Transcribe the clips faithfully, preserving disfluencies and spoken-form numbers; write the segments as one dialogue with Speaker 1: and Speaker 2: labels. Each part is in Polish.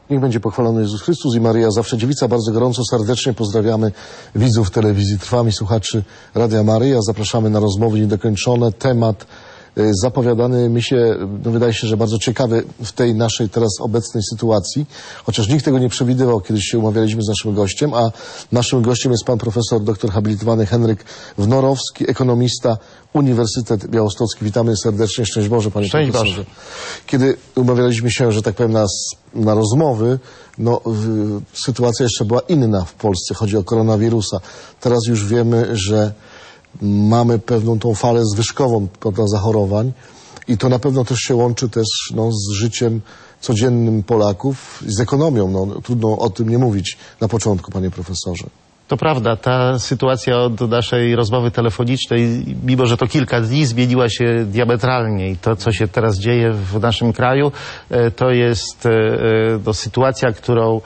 Speaker 1: Niech będzie pochwalony Jezus Chrystus i Maryja Zawsze Dziewica. Bardzo gorąco, serdecznie pozdrawiamy widzów telewizji Trwam i słuchaczy Radia Maryja. Zapraszamy na rozmowy niedokończone. Temat y, zapowiadany mi się, no wydaje się, że bardzo ciekawy w tej naszej teraz obecnej sytuacji. Chociaż nikt tego nie przewidywał, kiedy się umawialiśmy z naszym gościem, a naszym gościem jest pan profesor, doktor habilitowany Henryk Wnorowski, ekonomista, Uniwersytet Białostocki. Witamy serdecznie. Szczęść Boże, panie
Speaker 2: Szczęść
Speaker 1: profesorze.
Speaker 2: Boże.
Speaker 1: Kiedy umawialiśmy się, że tak powiem, na, na rozmowy, no y, sytuacja jeszcze była inna w Polsce. Chodzi o koronawirusa. Teraz już wiemy, że mamy pewną tą falę zwyżkową, prawda, zachorowań i to na pewno też się łączy też no, z życiem codziennym Polaków, z ekonomią. No, trudno o tym nie mówić na początku, panie profesorze.
Speaker 2: To prawda, ta sytuacja od naszej rozmowy telefonicznej, mimo że to kilka dni, zmieniła się diametralnie i to, co się teraz dzieje w naszym kraju, to jest no, sytuacja, którą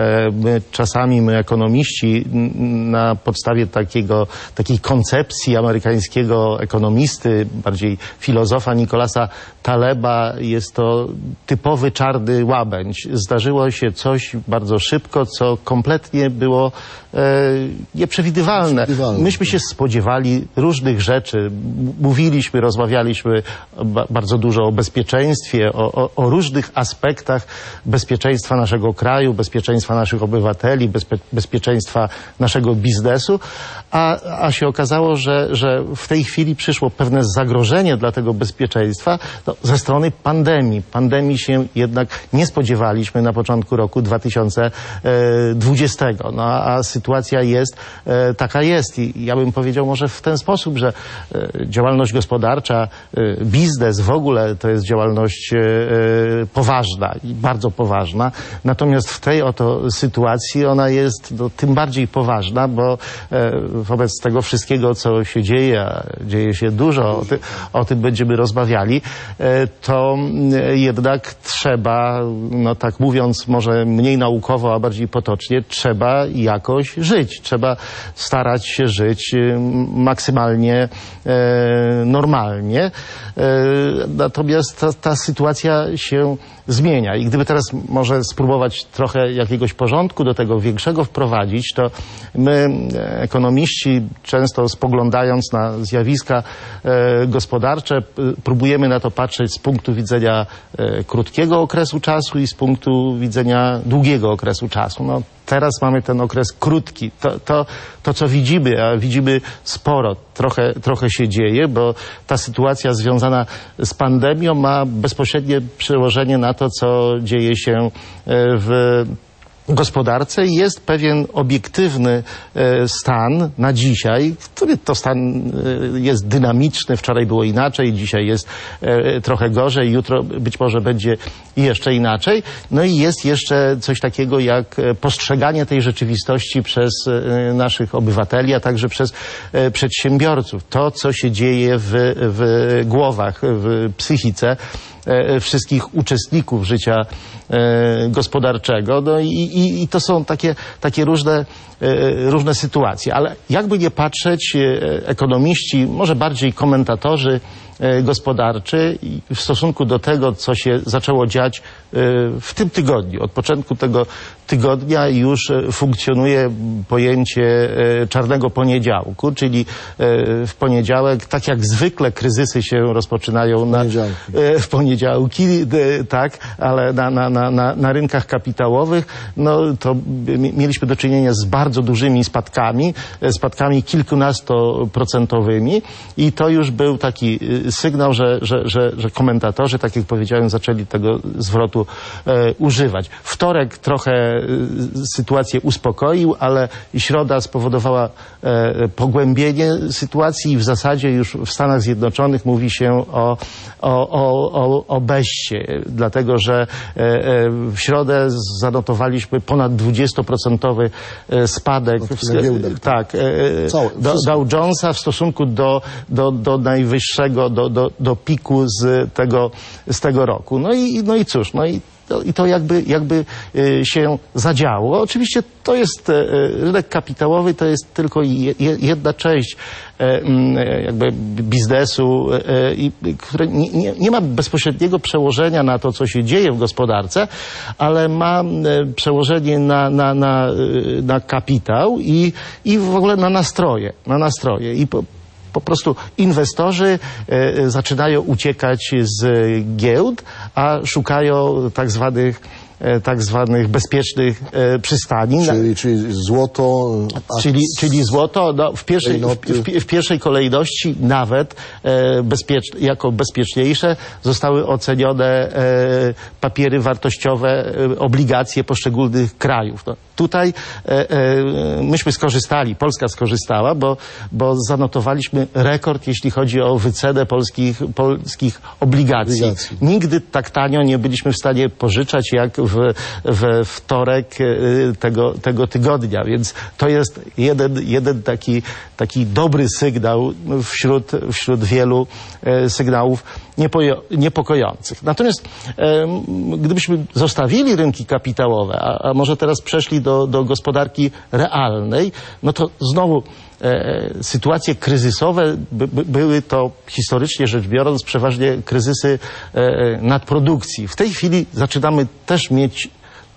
Speaker 2: my czasami, my ekonomiści, na podstawie takiego, takiej koncepcji amerykańskiego ekonomisty, bardziej filozofa Nicolasa Taleba, jest to typowy czarny łabędź. Zdarzyło się coś bardzo szybko, co kompletnie było e, nieprzewidywalne. nieprzewidywalne. Myśmy się spodziewali różnych rzeczy. Mówiliśmy, rozmawialiśmy ba bardzo dużo o bezpieczeństwie, o, o, o różnych aspektach bezpieczeństwa naszego kraju, bezpieczeństwa naszych obywateli, bezpie bezpieczeństwa naszego biznesu, a, a się okazało, że, że w tej chwili przyszło pewne zagrożenie dla tego bezpieczeństwa no, ze strony pandemii. Pandemii się jednak nie spodziewaliśmy na początku roku dwa tysiące dwudziestego. No, a sytuacja jest e, taka jest i ja bym powiedział może w ten sposób, że e, działalność gospodarcza, e, biznes w ogóle to jest działalność e, poważna i bardzo poważna. Natomiast w tej oto sytuacji ona jest no, tym bardziej poważna, bo e, wobec tego wszystkiego, co się dzieje, a dzieje się dużo, o, ty, o tym będziemy rozmawiali, e, to e, jednak trzeba, no tak mówiąc może mniej naukowo, a bardziej potocznie, trzeba jakoś żyć. Trzeba starać się żyć e, maksymalnie e, normalnie. E, natomiast ta, ta sytuacja się zmienia i gdyby teraz może spróbować trochę jakiegoś porządku do tego większego wprowadzić, to my, ekonomiści, często spoglądając na zjawiska e, gospodarcze, próbujemy na to patrzeć z punktu widzenia e, krótkiego okresu czasu i z punktu widzenia długiego okresu czasu. No, teraz mamy ten okres krótki. To, to, to co widzimy, a widzimy sporo, trochę, trochę się dzieje, bo ta sytuacja związana z pandemią ma bezpośrednie przełożenie na to, co dzieje się w gospodarce i jest pewien obiektywny e, stan na dzisiaj, który to stan e, jest dynamiczny, wczoraj było inaczej, dzisiaj jest e, trochę gorzej, jutro być może będzie jeszcze inaczej. No i jest jeszcze coś takiego jak postrzeganie tej rzeczywistości przez e, naszych obywateli, a także przez e, przedsiębiorców. To, co się dzieje w, w głowach, w psychice e, wszystkich uczestników życia e, gospodarczego. No i, i, i to są takie, takie różne, e, różne sytuacje. Ale jakby nie patrzeć, e, ekonomiści, może bardziej komentatorzy e, gospodarczy w stosunku do tego, co się zaczęło dziać e, w tym tygodniu. Od początku tego tygodnia już funkcjonuje pojęcie e, czarnego poniedziałku, czyli e, w poniedziałek, tak jak zwykle kryzysy się rozpoczynają na, e, w poniedziałki, e, tak, ale na, na, na, na, na rynkach kapitałowych, no to mieliśmy do czynienia z bardzo dużymi spadkami, spadkami kilkunastoprocentowymi i to już był taki sygnał, że, że, że, że komentatorzy, tak jak powiedziałem, zaczęli tego zwrotu e, używać. Wtorek trochę e, sytuację uspokoił, ale środa spowodowała e, pogłębienie sytuacji i w zasadzie już w Stanach Zjednoczonych mówi się o, o, o, o, o beście, dlatego że e, e, w środę zanotowaliśmy ponad dwudziestoprocentowy spadek w, tak, e, Całe, do, Dow Jonesa w stosunku do, do, do najwyższego, do, do, do piku z tego, z tego roku. No i, no i cóż, no i to, i to jakby, jakby się zadziało. Oczywiście to jest rynek kapitałowy, to jest tylko jedna część jakby biznesu, który nie, nie, nie ma bezpośredniego przełożenia na to, co się dzieje w gospodarce, ale ma przełożenie na, na, na, na kapitał i, i w ogóle na nastroje, na nastroje. I po, po prostu inwestorzy e, zaczynają uciekać z giełd, a szukają tak zwanych tak zwanych bezpiecznych e, przystani.
Speaker 1: Czyli, czyli złoto.
Speaker 2: Czyli, czyli złoto no, w, pierwszej, w, w, w pierwszej kolejności nawet e, bezpiecz, jako bezpieczniejsze zostały ocenione e, papiery wartościowe, e, obligacje poszczególnych krajów. No, tutaj e, e, myśmy skorzystali, Polska skorzystała, bo, bo zanotowaliśmy rekord, jeśli chodzi o wycenę polskich, polskich obligacji. obligacji. Nigdy tak tanio nie byliśmy w stanie pożyczać, jak w, we wtorek tego, tego tygodnia, więc to jest jeden, jeden taki, taki dobry sygnał wśród, wśród wielu e, sygnałów niepojo, niepokojących. Natomiast e, gdybyśmy zostawili rynki kapitałowe, a, a może teraz przeszli do, do gospodarki realnej, no to znowu E, sytuacje kryzysowe by, by, były to historycznie rzecz biorąc przeważnie kryzysy e, nadprodukcji. W tej chwili zaczynamy też mieć.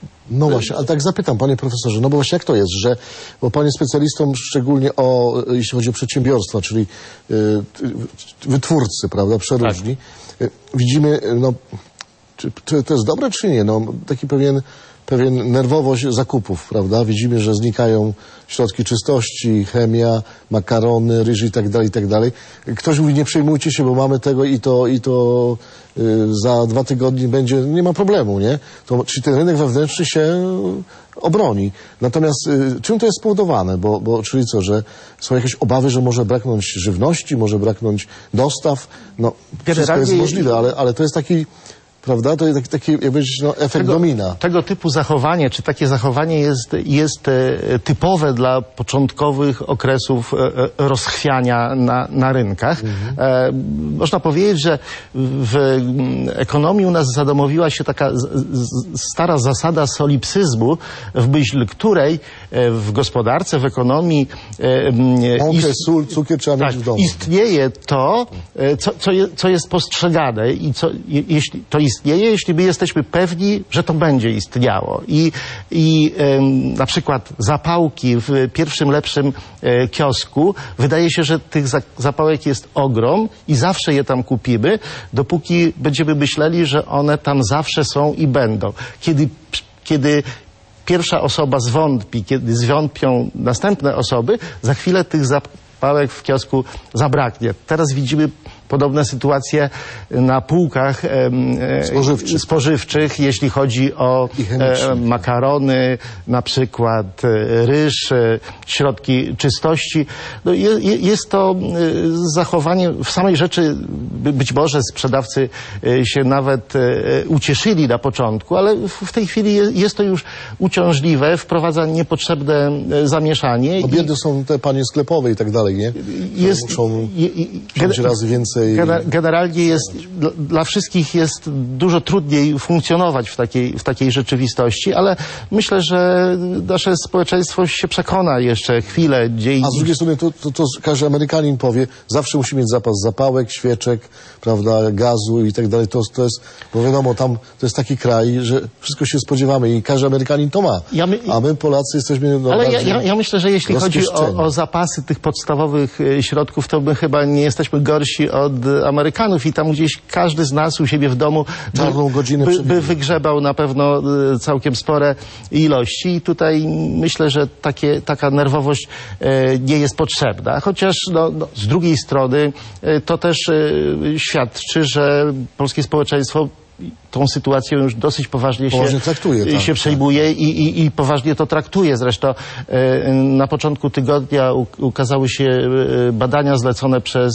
Speaker 1: No właśnie, ale tak zapytam, panie profesorze, no bo właśnie jak to jest, że, bo pan jest specjalistą szczególnie o, jeśli chodzi o przedsiębiorstwa, czyli y, wytwórcy, prawda, przeróżni. Tak. Y, widzimy, no, czy, czy to jest dobre, czy nie? No, taki pewien pewien nerwowość zakupów, prawda? Widzimy, że znikają środki czystości, chemia, makarony, ryż i tak dalej, i tak dalej. Ktoś mówi, nie przejmujcie się, bo mamy tego i to, i to y, za dwa tygodnie będzie, nie ma problemu, nie? To, czyli ten rynek wewnętrzny się obroni. Natomiast y, czym to jest spowodowane? Bo, bo, czyli co, że są jakieś obawy, że może braknąć żywności, może braknąć dostaw? No, wszystko jest możliwe, ale, ale to jest taki, prawda? To jest taki, taki jak powiedzieć, no, efekt
Speaker 2: tego,
Speaker 1: domina.
Speaker 2: Tego typu zachowanie, czy takie zachowanie jest, jest e, typowe dla początkowych okresów e, rozchwiania na, na rynkach. Mhm. E, można powiedzieć, że w ekonomii u nas zadomowiła się taka z, z, stara zasada solipsyzmu, w myśl której e, w gospodarce, w ekonomii
Speaker 1: e, Mąkę, sól, cukier trzeba
Speaker 2: tak,
Speaker 1: mieć w domu.
Speaker 2: Istnieje to, e, co, co, je, co jest postrzegane i co, je, jeśli to istnieje, jeśli my jesteśmy pewni, że to będzie istniało. I, i ym, na przykład zapałki w pierwszym lepszym e, kiosku, wydaje się, że tych za, zapałek jest ogrom i zawsze je tam kupimy, dopóki będziemy myśleli, że one tam zawsze są i będą. Kiedy, kiedy pierwsza osoba zwątpi, kiedy zwątpią następne osoby, za chwilę tych zapałek w kiosku zabraknie. Teraz widzimy podobne sytuacje na półkach e,
Speaker 1: spożywczych.
Speaker 2: spożywczych, jeśli chodzi o e, makarony, na przykład e, ryż, e, środki czystości. No, je, jest to e, zachowanie w samej rzeczy, być może sprzedawcy e, się nawet e, ucieszyli na początku, ale w, w tej chwili je, jest to już uciążliwe, wprowadza niepotrzebne e, zamieszanie.
Speaker 1: No biedy i, są te panie sklepowe i tak dalej, nie?
Speaker 2: Jest,
Speaker 1: muszą
Speaker 2: je,
Speaker 1: pięć razy więcej.
Speaker 2: Generalnie jest, dla wszystkich jest dużo trudniej funkcjonować w takiej, w takiej rzeczywistości, ale myślę, że nasze społeczeństwo się przekona jeszcze chwilę. Gdzie
Speaker 1: A z drugiej strony to, to, to każdy Amerykanin powie, zawsze musi mieć zapas zapałek, świeczek, prawda, gazu i tak dalej. To, to jest, bo wiadomo, tam to jest taki kraj, że wszystko się spodziewamy i każdy Amerykanin to ma. Ja my, A my Polacy jesteśmy... No,
Speaker 2: ale ja, ja, ja myślę, że jeśli chodzi o, o zapasy tych podstawowych środków, to my chyba nie jesteśmy gorsi od Amerykanów i tam gdzieś każdy z nas u siebie w domu
Speaker 1: Czarną godzinę
Speaker 2: by, by wygrzebał na pewno całkiem spore ilości i tutaj myślę, że takie, taka nerwowość e, nie jest potrzebna. Chociaż no, no, z drugiej strony e, to też e, świadczy, że polskie społeczeństwo tą sytuacją już dosyć poważnie,
Speaker 1: poważnie
Speaker 2: się,
Speaker 1: traktuje, tak,
Speaker 2: się przejmuje
Speaker 1: tak.
Speaker 2: I, i, i poważnie to traktuje. Zresztą e, na początku tygodnia u, ukazały się e, badania zlecone przez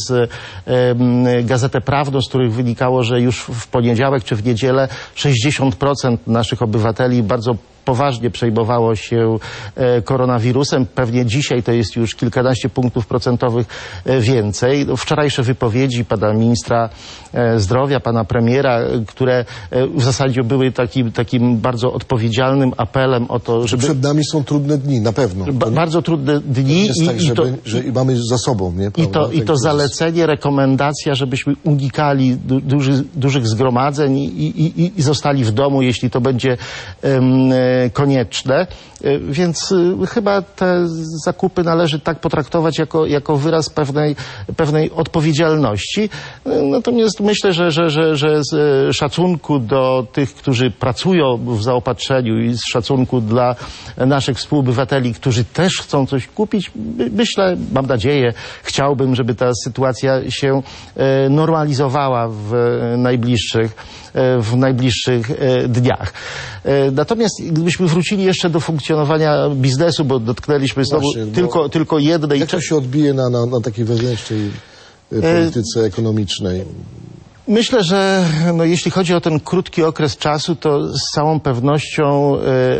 Speaker 2: e, Gazetę Prawną, z których wynikało, że już w poniedziałek czy w niedzielę sześćdziesiąt procent naszych obywateli bardzo poważnie przejmowało się e, koronawirusem. Pewnie dzisiaj to jest już kilkanaście punktów procentowych e, więcej. Wczorajsze wypowiedzi pana ministra e, zdrowia, pana premiera, które w zasadzie były takim, takim bardzo odpowiedzialnym apelem o to, żeby...
Speaker 1: Przed nami są trudne dni, na pewno.
Speaker 2: Ba bardzo trudne dni
Speaker 1: jest
Speaker 2: i,
Speaker 1: tak,
Speaker 2: i,
Speaker 1: że,
Speaker 2: to,
Speaker 1: że mamy za sobą, nie?
Speaker 2: i to, i to zalecenie, rekomendacja, żebyśmy unikali du duży, dużych zgromadzeń i, i, i zostali w domu, jeśli to będzie um, konieczne. Więc y, chyba te zakupy należy tak potraktować jako, jako wyraz pewnej, pewnej odpowiedzialności. Natomiast myślę, że, że, że, że z szacunku do tych, którzy pracują w zaopatrzeniu i z szacunku dla naszych współobywateli, którzy też chcą coś kupić, myślę, mam nadzieję, chciałbym, żeby ta sytuacja się normalizowała w najbliższych w najbliższych dniach. Natomiast gdybyśmy wrócili jeszcze do funkcjonowania biznesu, bo dotknęliśmy znowu
Speaker 1: Właśnie,
Speaker 2: tylko, tylko jednej...
Speaker 1: Jak to się odbije na, na, na takiej wewnętrznej polityce ekonomicznej?
Speaker 2: Myślę, że no, jeśli chodzi o ten krótki okres czasu, to z całą pewnością y,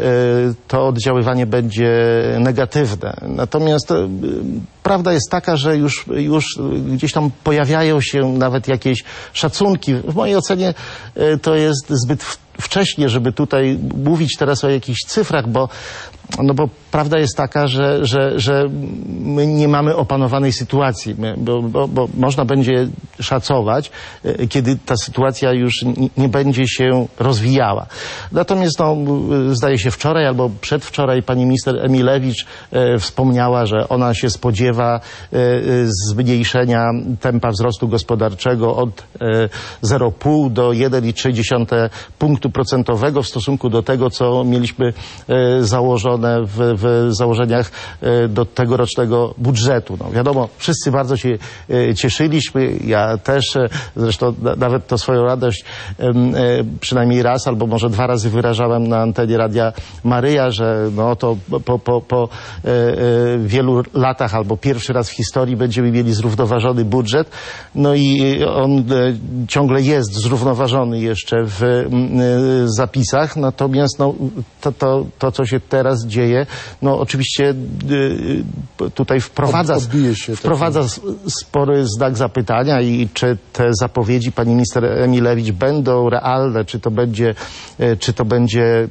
Speaker 2: y, to oddziaływanie będzie negatywne. Natomiast y, prawda jest taka, że już, już gdzieś tam pojawiają się nawet jakieś szacunki. W mojej ocenie y, to jest zbyt wcześnie, żeby tutaj mówić teraz o jakichś cyfrach, bo, no bo prawda jest taka, że, że, że my nie mamy opanowanej sytuacji, bo, bo, bo można będzie szacować, kiedy ta sytuacja już nie będzie się rozwijała. Natomiast no, zdaje się wczoraj albo przedwczoraj pani minister Emilewicz e, wspomniała, że ona się spodziewa e, zmniejszenia tempa wzrostu gospodarczego od e, zero przecinek pięć do jeden przecinek trzy punktu procentowego w stosunku do tego, co mieliśmy e, założone w, w założeniach e, do tegorocznego budżetu. No, wiadomo, wszyscy bardzo się e, cieszyliśmy, ja też, e, zresztą na, nawet to swoją radość e, e, przynajmniej raz albo może dwa razy wyrażałem na antenie Radia Maryja, że no to po, po, po e, e, wielu latach albo pierwszy raz w historii będziemy mieli zrównoważony budżet. No i on e, ciągle jest zrównoważony jeszcze w e, zapisach, natomiast no, to, to, to, co się teraz dzieje, no oczywiście e, tutaj wprowadza,
Speaker 1: się
Speaker 2: wprowadza spory znak zapytania i czy te zapowiedzi pani minister Emilewicz będą realne, czy to będzie, e, czy to będzie e,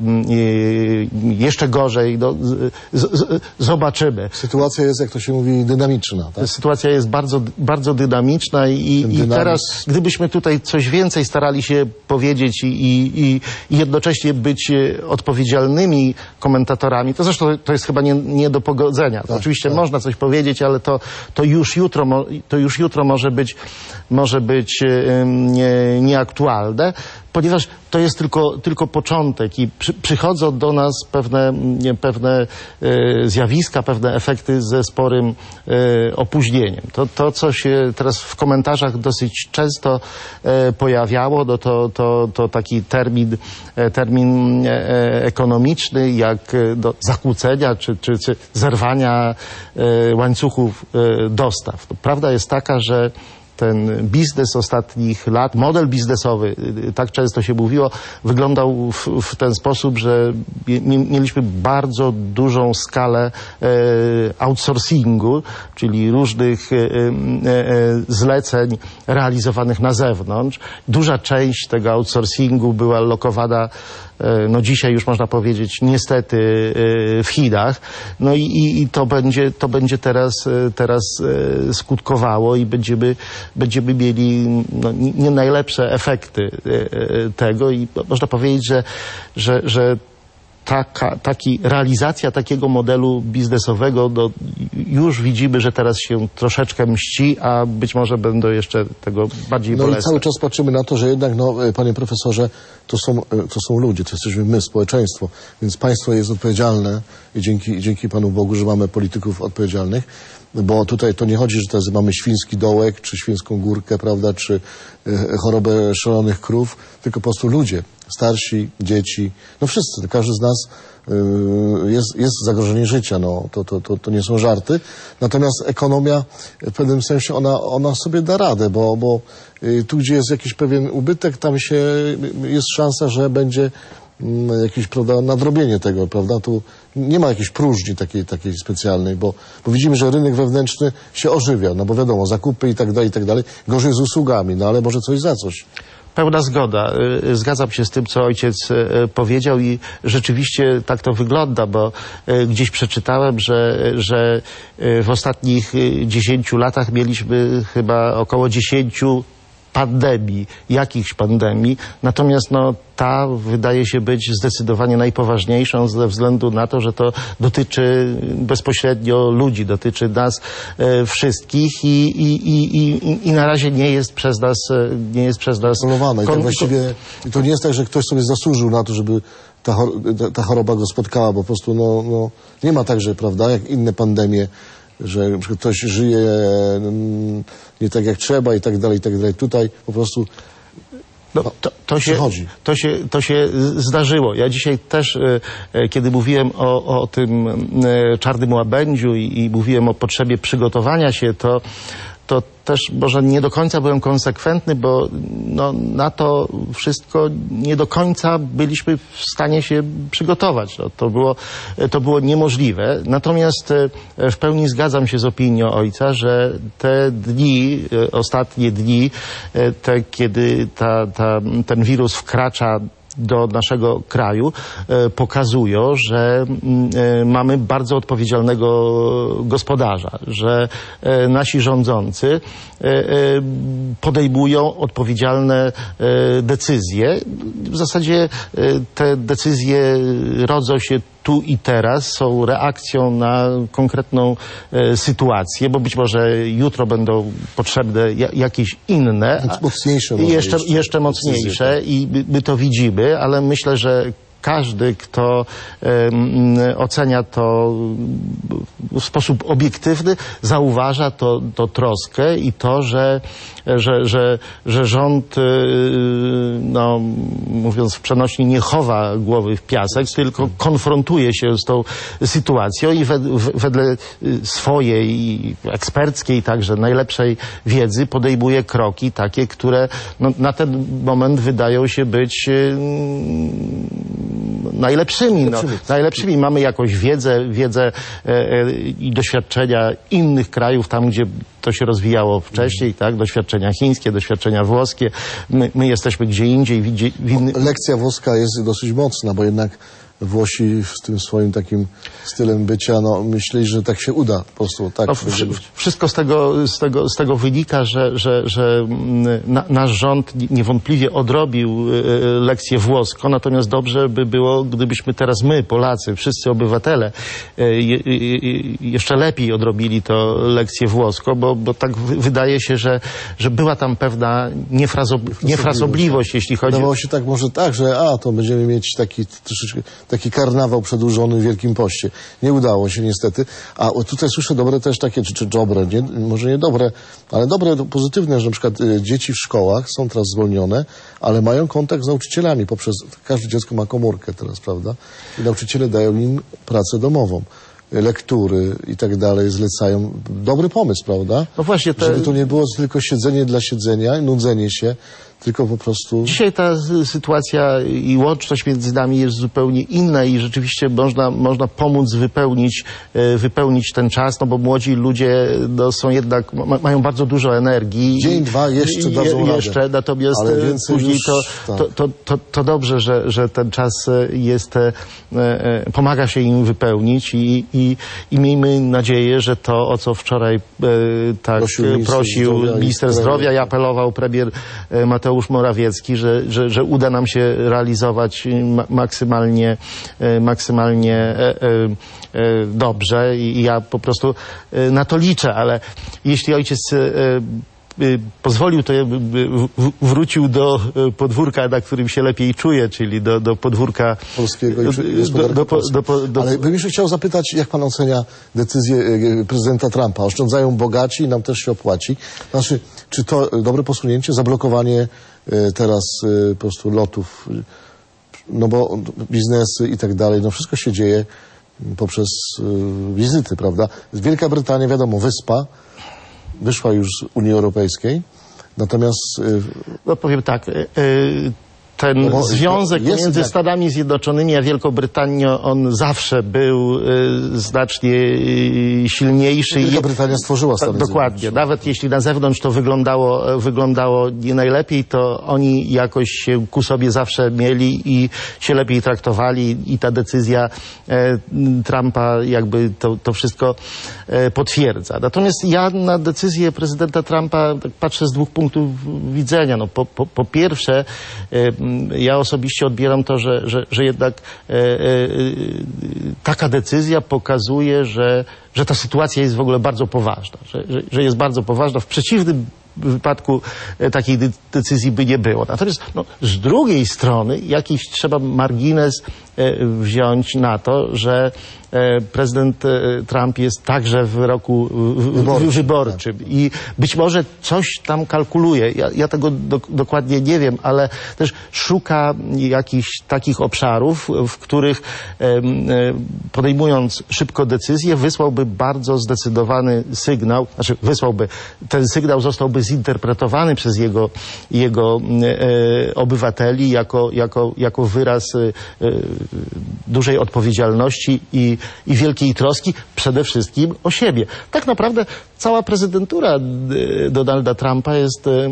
Speaker 2: jeszcze gorzej, no, z, z, zobaczymy.
Speaker 1: Sytuacja jest, jak to się mówi, dynamiczna. Tak?
Speaker 2: Sytuacja jest bardzo, bardzo dynamiczna i, i teraz, gdybyśmy tutaj coś więcej starali się powiedzieć i, i, i jednocześnie być odpowiedzialnymi komentatorami, to zresztą to jest chyba nie, nie do pogodzenia. Tak, Oczywiście tak. można coś powiedzieć, ale to, to, już jutro, to już jutro może być, może być nie, nieaktualne, ponieważ to jest tylko, tylko początek i przy, przychodzą do nas pewne, nie, pewne e, zjawiska, pewne efekty ze sporym e, opóźnieniem. To, to, co się teraz w komentarzach dosyć często e, pojawiało, no to, to, to taki termin, e, termin e, ekonomiczny, jak e, do zakłócenia czy, czy, czy zerwania e, łańcuchów e, dostaw. To prawda jest taka, że ten biznes ostatnich lat, model biznesowy, tak często się mówiło, wyglądał w, w ten sposób, że mieliśmy bardzo dużą skalę e, outsourcingu, czyli różnych e, e, zleceń realizowanych na zewnątrz. Duża część tego outsourcingu była lokowana, e, no dzisiaj już można powiedzieć, niestety e, w Chinach. No i, i, i to będzie, to będzie teraz, teraz e, skutkowało i będziemy będziemy mieli no, nie najlepsze efekty tego i można powiedzieć, że, że, że taka taki, realizacja takiego modelu biznesowego no, już widzimy, że teraz się troszeczkę mści, a być może będą jeszcze tego bardziej
Speaker 1: No
Speaker 2: bolesne.
Speaker 1: i cały czas patrzymy na to, że jednak, no, panie profesorze, to są, to są ludzie, to jesteśmy my, społeczeństwo, więc państwo jest odpowiedzialne i dzięki, dzięki Panu Bogu, że mamy polityków odpowiedzialnych, bo tutaj to nie chodzi, że teraz mamy świński dołek, czy świńską górkę, prawda, czy e, chorobę szalonych krów, tylko po prostu ludzie, starsi, dzieci, no wszyscy, każdy z nas y, jest, jest zagrożenie życia, no to, to, to, to nie są żarty. Natomiast ekonomia w pewnym sensie, ona, ona sobie da radę, bo, bo y, tu, gdzie jest jakiś pewien ubytek, tam się, jest szansa, że będzie jakieś, prawda, nadrobienie tego, prawda, tu nie ma jakiejś próżni takiej, takiej specjalnej, bo, bo widzimy, że rynek wewnętrzny się ożywia, no bo wiadomo, zakupy i tak dalej, i tak dalej, gorzej z usługami, no ale może coś za coś.
Speaker 2: Pełna zgoda. Zgadzam się z tym, co ojciec powiedział i rzeczywiście tak to wygląda, bo gdzieś przeczytałem, że, że w ostatnich dziesięciu latach mieliśmy chyba około dziesięciu pandemii, jakichś pandemii, natomiast no, ta wydaje się być zdecydowanie najpoważniejszą ze względu na to, że to dotyczy bezpośrednio ludzi, dotyczy nas e, wszystkich i, i, i, i, i na razie nie jest przez nas nie jest przez nas
Speaker 1: kontrolowane. I tak właściwie to nie jest tak, że ktoś sobie zasłużył na to, żeby ta, ta choroba go spotkała, bo po prostu no, no, nie ma tak, że prawda, jak inne pandemie, że na przykład ktoś żyje nie tak jak trzeba i tak dalej, i tak dalej. Tutaj po prostu
Speaker 2: no, to, to, się, to, się, to się zdarzyło. Ja dzisiaj też, e, kiedy mówiłem o, o tym e, czarnym łabędziu i, i mówiłem o potrzebie przygotowania się, to to też może nie do końca byłem konsekwentny, bo no, na to wszystko nie do końca byliśmy w stanie się przygotować. No, to było, to było niemożliwe. Natomiast w pełni zgadzam się z opinią ojca, że te dni, ostatnie dni, te, kiedy ta, ta, ten wirus wkracza do naszego kraju, e, pokazują, że e, mamy bardzo odpowiedzialnego gospodarza, że e, nasi rządzący e, e, podejmują odpowiedzialne e, decyzje. W zasadzie e, te decyzje rodzą się tu i teraz, są reakcją na konkretną e, sytuację, bo być może jutro będą potrzebne ja, jakieś inne,
Speaker 1: mocniejsze,
Speaker 2: jeszcze, jeszcze, jeszcze mocniejsze
Speaker 1: decyzje,
Speaker 2: i my, my to widzimy, ale myślę, że każdy, kto um, ocenia to w sposób obiektywny, zauważa to, to troskę i to, że, że, że, że rząd, no, mówiąc w przenośni, nie chowa głowy w piasek, tylko konfrontuje się z tą sytuacją i wedle swojej eksperckiej, także najlepszej wiedzy podejmuje kroki takie, które no, na ten moment wydają się być najlepszymi, no, najlepszymi. Mamy jakąś wiedzę, wiedzę e, e, i doświadczenia innych krajów, tam gdzie to się rozwijało wcześniej, tak? Doświadczenia chińskie, doświadczenia włoskie. My, my jesteśmy gdzie indziej. Widzi, winny...
Speaker 1: Lekcja włoska jest dosyć mocna, bo jednak Włosi z tym swoim takim stylem bycia, no myśleli, że tak się uda po prostu. Tak,
Speaker 2: no, wszystko z tego, z tego, z tego wynika, że, że, że na, nasz rząd niewątpliwie odrobił y, lekcję włoską, natomiast dobrze by było, gdybyśmy teraz my, Polacy, wszyscy obywatele, y, y, y, jeszcze lepiej odrobili to lekcję włoską, bo, bo tak w, wydaje się, że, że była tam pewna niefrazob, niefrasobliwość, jeśli chodzi...
Speaker 1: Wydawało się tak może tak, że a, to będziemy mieć taki troszeczkę taki karnawał przedłużony w Wielkim Poście. Nie udało się niestety. A tutaj słyszę dobre też takie, czy, czy dobre, nie, może nie dobre, ale dobre, pozytywne, że na przykład y, dzieci w szkołach są teraz zwolnione, ale mają kontakt z nauczycielami poprzez, każde dziecko ma komórkę teraz, prawda? I nauczyciele dają im pracę domową. Lektury i tak dalej zlecają. Dobry pomysł, prawda?
Speaker 2: No właśnie te...
Speaker 1: Żeby to nie było tylko siedzenie dla siedzenia, nudzenie się, tylko po prostu...
Speaker 2: Dzisiaj ta sytuacja i łączność między nami jest zupełnie inna i rzeczywiście można, można pomóc wypełnić, wypełnić ten czas, no bo młodzi ludzie no, są jednak, ma, mają bardzo dużo energii.
Speaker 1: Dzień, dwa jeszcze dadzą
Speaker 2: je, Jeszcze,
Speaker 1: radę.
Speaker 2: Natomiast później już, to, tak. to, to, to, to dobrze, że, że ten czas jest, pomaga się im wypełnić i, i, i miejmy nadzieję, że to, o co wczoraj tak prosił minister, prosił zdrowia, minister zdrowia i apelował premier Mateusz Morawiecki, że, że, że uda nam się realizować ma maksymalnie, maksymalnie e, e, dobrze i ja po prostu na to liczę, ale jeśli ojciec e, pozwolił, to ja bym wrócił do podwórka, na którym się lepiej czuję, czyli do, do podwórka
Speaker 1: polskiego. I
Speaker 2: do, do, do, do, do...
Speaker 1: Ale bym jeszcze chciał zapytać, jak pan ocenia decyzję prezydenta Trumpa? Oszczędzają bogaci i nam też się opłaci. Znaczy, czy to dobre posunięcie, zablokowanie teraz po prostu lotów, no bo biznesy i tak dalej, no wszystko się dzieje poprzez wizyty, prawda? Wielka Brytania, wiadomo, wyspa, wyszła już z Unii Europejskiej, natomiast...
Speaker 2: No powiem tak, ten
Speaker 1: No
Speaker 2: związek
Speaker 1: jest
Speaker 2: między
Speaker 1: tak.
Speaker 2: Stanami Zjednoczonymi a Wielką Brytanią, on zawsze był y, znacznie y, silniejszy.
Speaker 1: Wielka Brytania stworzyła Stany
Speaker 2: Dokładnie.
Speaker 1: Zjednoczone.
Speaker 2: Nawet jeśli na zewnątrz to wyglądało, wyglądało nie najlepiej, to oni jakoś się ku sobie zawsze mieli i się lepiej traktowali i ta decyzja e, Trumpa jakby to, to wszystko e, potwierdza. Natomiast ja na decyzję prezydenta Trumpa tak patrzę z dwóch punktów widzenia. No, po, po, po pierwsze, e, ja osobiście odbieram to, że, że, że jednak e, e, taka decyzja pokazuje, że, że ta sytuacja jest w ogóle bardzo poważna, że, że, że jest bardzo poważna. W przeciwnym wypadku e, takiej de decyzji by nie było. Natomiast no, z drugiej strony jakiś trzeba margines e, wziąć na to, że e, prezydent e, Trump jest także w roku w,
Speaker 1: Wyborczym,
Speaker 2: wyborczym i być może coś tam kalkuluje. Ja, ja tego do, dokładnie nie wiem, ale też szuka jakichś takich obszarów, w których e, e, podejmując szybko decyzję, wysłałby bardzo zdecydowany sygnał, znaczy wysłałby, ten sygnał zostałby zinterpretowany przez jego, jego e, obywateli jako, jako, jako wyraz e, e, dużej odpowiedzialności i, i wielkiej troski przede wszystkim o siebie. Tak naprawdę cała prezydentura e, Donalda Trumpa jest e,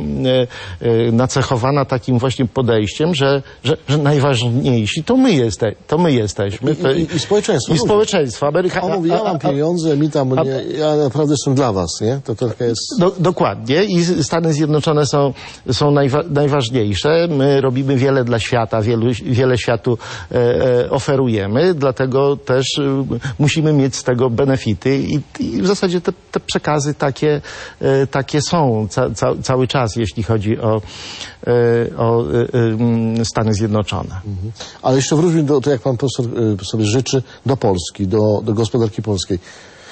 Speaker 2: e, nacechowana takim właśnie podejściem, że, że, że najważniejsi to my, jeste, to my jesteśmy. To,
Speaker 1: I, i, I społeczeństwo.
Speaker 2: I społeczeństwo. Ameryka...
Speaker 1: On mówi, ja mam pieniądze, mi tam,
Speaker 2: a-
Speaker 1: nie, ja naprawdę jestem dla was, nie? To trochę jest...
Speaker 2: Do, dokładnie i Stany Zjednoczone są, są najwa, najważniejsze. My robimy wiele dla świata, wielu, wiele światu e, e, oferujemy, dlatego też e, musimy mieć z tego benefity i, i w zasadzie te, te przekazy takie, e, takie są ca, ca, cały czas, jeśli chodzi o, e, o e, e, Stany Zjednoczone.
Speaker 1: Mhm. Ale jeszcze wróćmy do tego, jak pan profesor y, sobie życzy, do Polski, do, do gospodarki polskiej.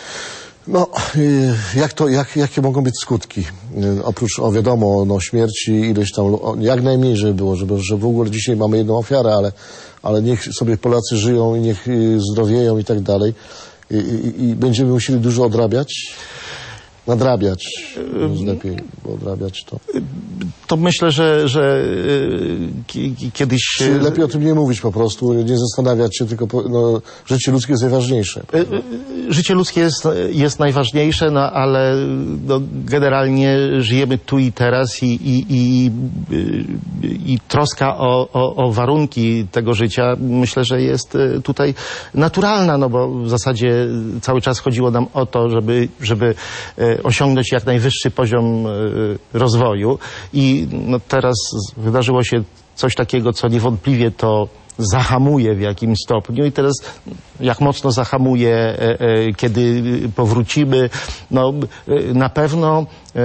Speaker 1: No, y, jak to, jak, jakie mogą być skutki? Y, oprócz, o wiadomo, no, śmierci, ileś tam, o, jak najmniej, żeby było, żeby, że w ogóle dzisiaj mamy jedną ofiarę, ale, ale niech sobie Polacy żyją i niech y, zdrowieją i tak dalej. I, i, I będziemy musieli dużo odrabiać, nadrabiać, jest lepiej, bo odrabiać to.
Speaker 2: To myślę, że, że y, ki- ki- kiedyś...
Speaker 1: Czy lepiej o tym nie mówić po prostu, nie zastanawiać się, tylko po, no, życie ludzkie jest najważniejsze.
Speaker 2: Y, y, Życie ludzkie jest, jest najważniejsze, no ale no, generalnie żyjemy tu i teraz i, i, i, y, i troska o, o, o warunki tego życia myślę, że jest y, tutaj naturalna, no bo w zasadzie cały czas chodziło nam o to, żeby, żeby y, osiągnąć jak najwyższy poziom y, rozwoju i no, teraz wydarzyło się coś takiego, co niewątpliwie to zahamuje w jakimś stopniu i teraz jak mocno zahamuje, e, e, kiedy powrócimy, no e, na pewno e,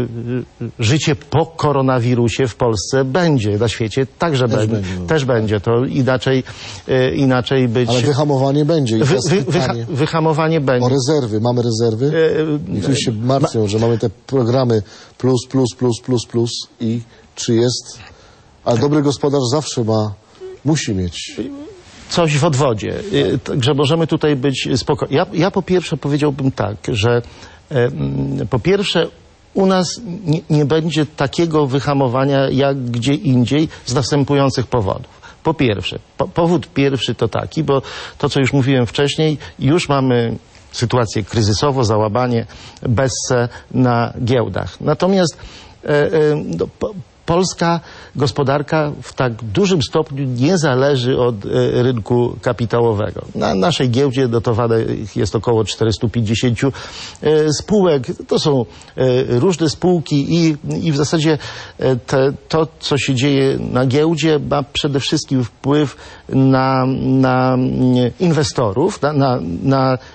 Speaker 2: życie po koronawirusie w Polsce będzie, na świecie także
Speaker 1: Też
Speaker 2: będzie,
Speaker 1: będzie, no.
Speaker 2: też będzie, to inaczej, e, inaczej być...
Speaker 1: Ale wyhamowanie będzie. I
Speaker 2: wy,
Speaker 1: teraz
Speaker 2: wy, wyha,
Speaker 1: pytanie
Speaker 2: wyhamowanie
Speaker 1: o
Speaker 2: będzie.
Speaker 1: rezerwy. Mamy rezerwy?
Speaker 2: E,
Speaker 1: Niektórzy się martwią, że mamy te programy plus, plus, plus, plus, plus i czy jest... Ale dobry gospodarz zawsze ma, musi mieć.
Speaker 2: Coś w odwodzie. Y, Także możemy tutaj być spokojni. Ja, ja po pierwsze powiedziałbym tak, że e, mm, po pierwsze u nas nie, nie będzie takiego wyhamowania jak gdzie indziej z następujących powodów. Po pierwsze, po, powód pierwszy to taki, bo to, co już mówiłem wcześniej, już mamy sytuację kryzysową, załamanie besse na giełdach. Natomiast e, e, no, po, polska gospodarka w tak dużym stopniu nie zależy od e, rynku kapitałowego. Na naszej giełdzie dotowanych jest około czterysta pięćdziesiąt e, spółek. To są e, różne spółki i, i w zasadzie e, te, to, co się dzieje na giełdzie, ma przede wszystkim wpływ na, na mm, inwestorów, na, na, na e,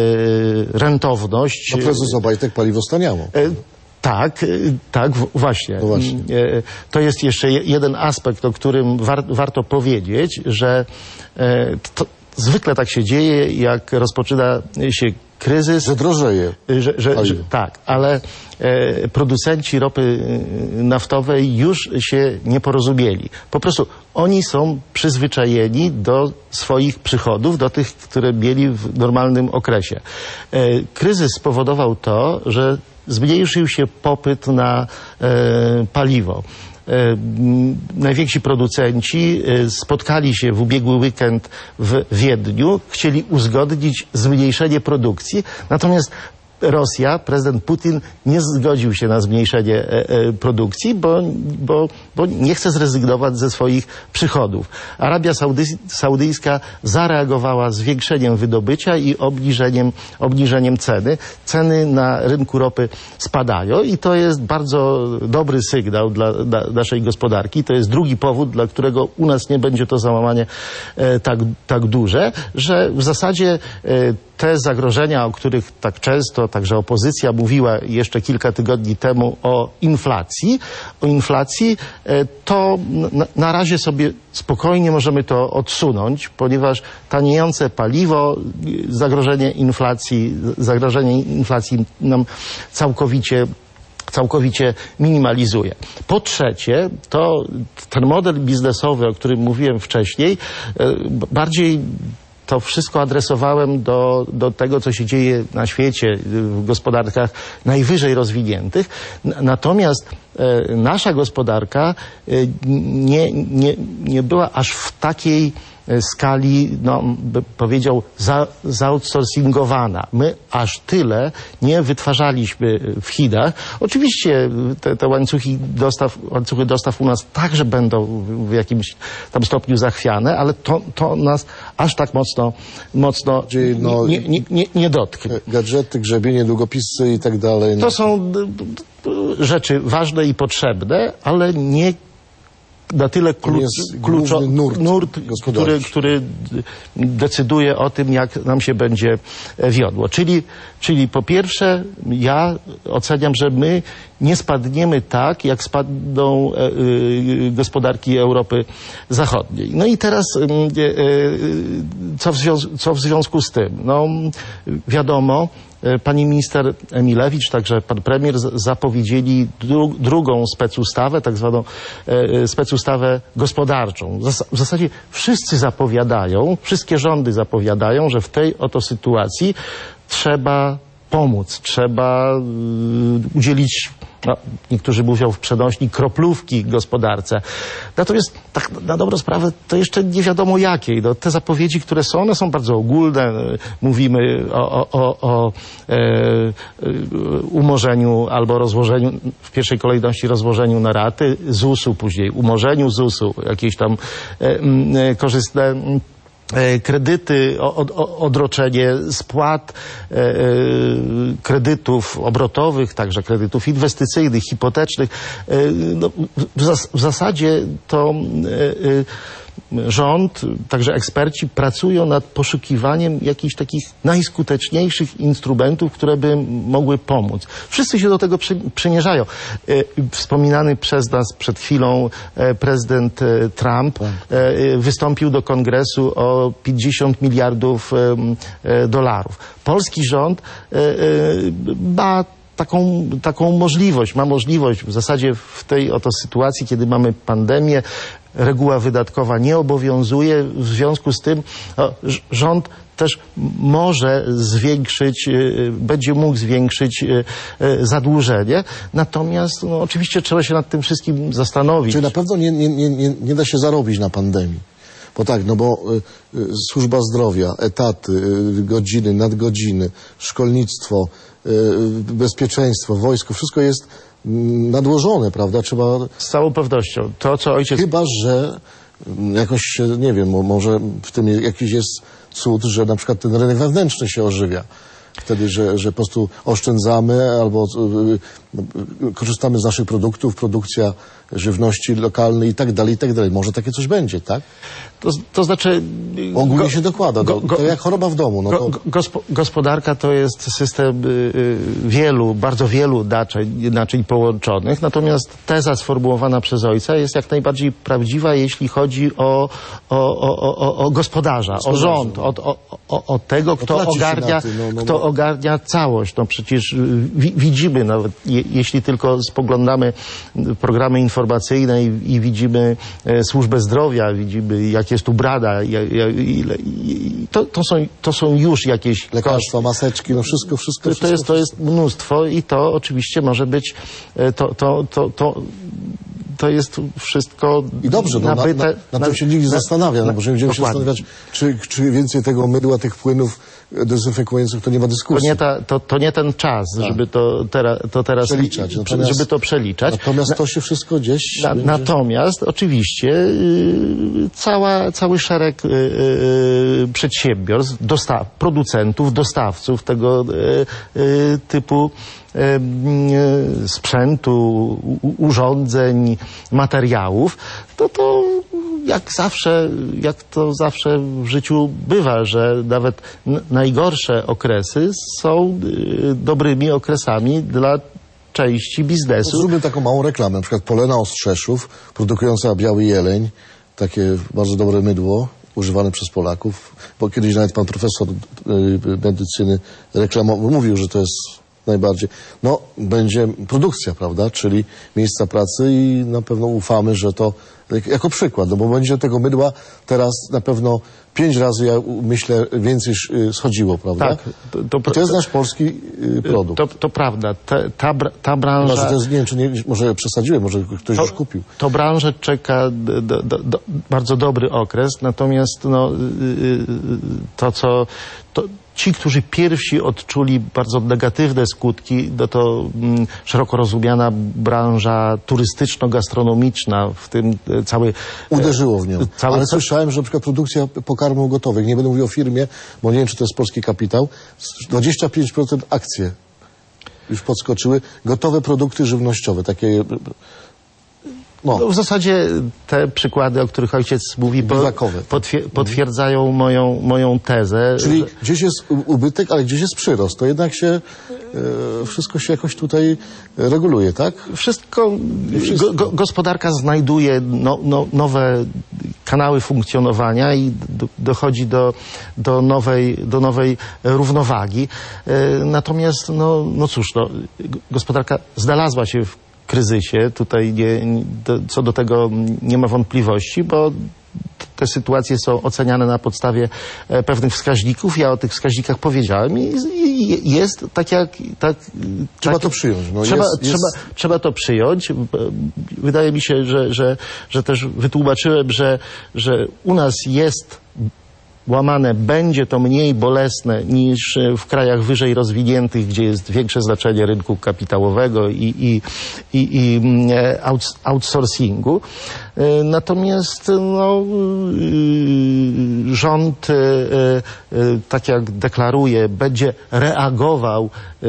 Speaker 2: rentowność.
Speaker 1: No prezes Obajtek paliwo staniało.
Speaker 2: E, Tak, y, tak, w- właśnie.
Speaker 1: No właśnie.
Speaker 2: Y, To jest jeszcze je- jeden aspekt, o którym war, warto powiedzieć, że e, to zwykle tak się dzieje, jak rozpoczyna się kryzys,
Speaker 1: Że drożeje.
Speaker 2: że, że, że,
Speaker 1: Paliwo.
Speaker 2: tak, ale e, producenci ropy y, naftowej już się nie porozumieli. Po prostu oni są przyzwyczajeni do swoich przychodów, do tych, które mieli w normalnym okresie. E, kryzys spowodował to, że zmniejszył się popyt na e, paliwo. najwięksi producenci spotkali się w ubiegły weekend w Wiedniu, chcieli uzgodnić zmniejszenie produkcji, natomiast Rosja, prezydent Putin nie zgodził się na zmniejszenie e, e, produkcji, bo, bo, bo nie chce zrezygnować ze swoich przychodów. Arabia Saudy- Saudyjska zareagowała zwiększeniem wydobycia i obniżeniem, obniżeniem ceny. Ceny na rynku ropy spadają i to jest bardzo dobry sygnał dla, dla naszej gospodarki. To jest drugi powód, dla którego u nas nie będzie to załamanie e, tak, tak duże, że w zasadzie e, te zagrożenia, o których tak często także opozycja mówiła jeszcze kilka tygodni temu o inflacji, o inflacji, to na, na razie sobie spokojnie możemy to odsunąć, ponieważ taniejące paliwo, zagrożenie inflacji, zagrożenie inflacji nam całkowicie całkowicie minimalizuje. Po trzecie, to ten model biznesowy, o którym mówiłem wcześniej, bardziej to wszystko adresowałem do, do tego, co się dzieje na świecie, w gospodarkach najwyżej rozwiniętych. Natomiast e, nasza gospodarka e, nie, nie, nie była aż w takiej skali, no, by powiedział, za, zaoutsourcingowana. My aż tyle nie wytwarzaliśmy w Chinach. Oczywiście te, te łańcuchy dostaw, łańcuchy dostaw u nas także będą w jakimś tam stopniu zachwiane, ale to, to nas aż tak mocno, mocno
Speaker 1: Czyli, no,
Speaker 2: nie, nie, nie, nie dotknie.
Speaker 1: Gadżety, grzebienie, długopisy i tak dalej.
Speaker 2: To są rzeczy ważne i potrzebne, ale nie na tyle klucz, kluczo,
Speaker 1: nurt,
Speaker 2: nurt który, który decyduje o tym, jak nam się będzie wiodło. Czyli, czyli po pierwsze, ja oceniam, że my nie spadniemy tak, jak spadną e, e, gospodarki Europy Zachodniej. No i teraz e, e, co, w związ- co w związku z tym? No wiadomo, pani minister Emilewicz, także pan premier zapowiedzieli dru drugą specustawę, tak zwaną e, specustawę gospodarczą. Zas w zasadzie wszyscy zapowiadają, wszystkie rządy zapowiadają, że w tej oto sytuacji trzeba pomóc, trzeba y, udzielić, no, niektórzy mówią w przenośni, kroplówki gospodarce. Natomiast tak na dobrą sprawę to jeszcze nie wiadomo jakiej. No, te zapowiedzi, które są, one są bardzo ogólne. Mówimy o, o, o, o e, umorzeniu albo rozłożeniu, w pierwszej kolejności rozłożeniu na raty zusu, później umorzeniu zusu, jakieś tam e, e, korzystne kredyty, odroczenie spłat kredytów obrotowych, także kredytów inwestycyjnych, hipotecznych. No, w zasadzie to rząd, także eksperci pracują nad poszukiwaniem jakichś takich najskuteczniejszych instrumentów, które by mogły pomóc. Wszyscy się do tego przy, przymierzają. Wspominany przez nas przed chwilą prezydent Trump wystąpił do Kongresu o pięćdziesiąt miliardów dolarów. Polski rząd ma Taką, taką możliwość, ma możliwość w zasadzie w tej oto sytuacji, kiedy mamy pandemię, reguła wydatkowa nie obowiązuje, w związku z tym no, rząd też może zwiększyć, będzie mógł zwiększyć zadłużenie, natomiast no, oczywiście trzeba się nad tym wszystkim zastanowić.
Speaker 1: Czyli na pewno nie, nie, nie, nie da się zarobić na pandemii. Bo tak, no bo y, y, służba zdrowia, etaty, y, godziny, nadgodziny, szkolnictwo, y, bezpieczeństwo, wojsko, wszystko jest y, nadłożone, prawda? Trzeba...
Speaker 2: Z całą pewnością. To, co ojciec...
Speaker 1: Chyba, że y, jakoś się, nie wiem, może w tym jakiś jest cud, że na przykład ten rynek wewnętrzny się ożywia. Wtedy, że, że po prostu oszczędzamy albo y, y, korzystamy z naszych produktów, produkcja żywności lokalnej i tak dalej, i tak dalej. Może takie coś będzie, tak?
Speaker 2: To, to znaczy...
Speaker 1: Ogólnie
Speaker 2: go,
Speaker 1: się dokłada.
Speaker 2: Go, go,
Speaker 1: to jak choroba w domu. No to...
Speaker 2: go, gospo, gospodarka to jest system y, y, wielu, bardzo wielu naczyń, naczyń połączonych. Natomiast teza sformułowana przez ojca jest jak najbardziej prawdziwa, jeśli chodzi o, o, o, o, o gospodarza, gospodarza, o rząd, no. o, o, o tego, kto ogarnia, no, no, kto no. ogarnia całość. No przecież wi, widzimy, nawet je, jeśli tylko spoglądamy programy informacyjne i, i widzimy e, służbę zdrowia, widzimy jak jest ubrana, ile, to, to, są, to są już jakieś
Speaker 1: lekarstwa, maseczki, no wszystko, wszystko, wszystko.
Speaker 2: To jest, to jest mnóstwo i to oczywiście może być, to, to, to, to to jest wszystko
Speaker 1: I dobrze, no,
Speaker 2: nabyte...
Speaker 1: na, na, na, na tym się nikt nie zastanawia, no bo będziemy się
Speaker 2: dokładnie.
Speaker 1: zastanawiać, czy, czy więcej tego mydła, tych płynów dezynfekujących, to nie ma
Speaker 2: To
Speaker 1: dyskusji.
Speaker 2: nie, ta, to, to nie ten czas,
Speaker 1: Tak.
Speaker 2: żeby to, tera, to teraz...
Speaker 1: Przeliczać. Natomiast-
Speaker 2: żeby to przeliczać.
Speaker 1: Natomiast to się wszystko gdzieś...
Speaker 2: Na,
Speaker 1: będzie...
Speaker 2: Natomiast oczywiście y, cała, cały szereg y, y, przedsiębiorstw, dostaw, producentów, dostawców tego y, y, typu y, y, sprzętu, u, urządzeń, materiałów, to to jak zawsze, jak to zawsze w życiu bywa, że nawet n- najgorsze okresy są y, dobrymi okresami dla części biznesu.
Speaker 1: Zróbmy taką małą reklamę, na przykład Polena Ostrzeszów, produkująca biały jeleń, takie bardzo dobre mydło, używane przez Polaków, bo kiedyś nawet pan profesor y, medycyny reklamował, mówił, że to jest najbardziej, no będzie produkcja, prawda, czyli miejsca pracy i na pewno ufamy, że to jako przykład, no bo będzie tego mydła teraz na pewno pięć razy, ja myślę, więcej y, schodziło, prawda?
Speaker 2: Tak. To, to,
Speaker 1: I to jest nasz polski y, produkt.
Speaker 2: To, to prawda. Te, ta, br- ta branża...
Speaker 1: Chyba, że to jest, nie wiem, czy nie, może przesadziłem, może ktoś
Speaker 2: to,
Speaker 1: już kupił.
Speaker 2: to branżę czeka do, do, do, bardzo dobry okres, natomiast no, yy, to, co... To, ci, którzy pierwsi odczuli bardzo negatywne skutki, no to mm, szeroko rozumiana branża turystyczno-gastronomiczna, w tym e, cały...
Speaker 1: Uderzyło w nią.
Speaker 2: Cały,
Speaker 1: Ale słyszałem, że na przykład produkcja pokarmów gotowych, nie będę mówił o firmie, bo nie wiem, czy to jest polski kapitał, dwadzieścia pięć procent akcje już podskoczyły. Gotowe produkty żywnościowe, takie... No.
Speaker 2: No, w zasadzie te przykłady, o których ojciec mówi, po,
Speaker 1: Biwakowe, tak.
Speaker 2: potwier- potwierdzają moją, moją tezę.
Speaker 1: Czyli
Speaker 2: że-
Speaker 1: gdzieś jest u- ubytek, ale gdzieś jest przyrost. To jednak się, e, wszystko się jakoś tutaj reguluje, tak?
Speaker 2: Wszystko,
Speaker 1: wszystko.
Speaker 2: Go, go, gospodarka znajduje no, no, nowe kanały funkcjonowania i do, dochodzi do, do, nowej, do nowej równowagi. E, natomiast, no, no cóż, no, gospodarka znalazła się w kryzysie. Tutaj nie, nie, do, co do tego nie ma wątpliwości, bo te sytuacje są oceniane na podstawie e, pewnych wskaźników. Ja o tych wskaźnikach powiedziałem i, i jest tak jak... Tak,
Speaker 1: Trzeba
Speaker 2: tak,
Speaker 1: to przyjąć. No,
Speaker 2: trzeba,
Speaker 1: jest, jest...
Speaker 2: trzeba, trzeba to przyjąć. Wydaje mi się, że, że, że też wytłumaczyłem, że, że u nas jest łamane, będzie to mniej bolesne niż w krajach wyżej rozwiniętych, gdzie jest większe znaczenie rynku kapitałowego i, i, i, i outs, outsourcingu. Natomiast no, rząd, tak jak deklaruje, będzie reagował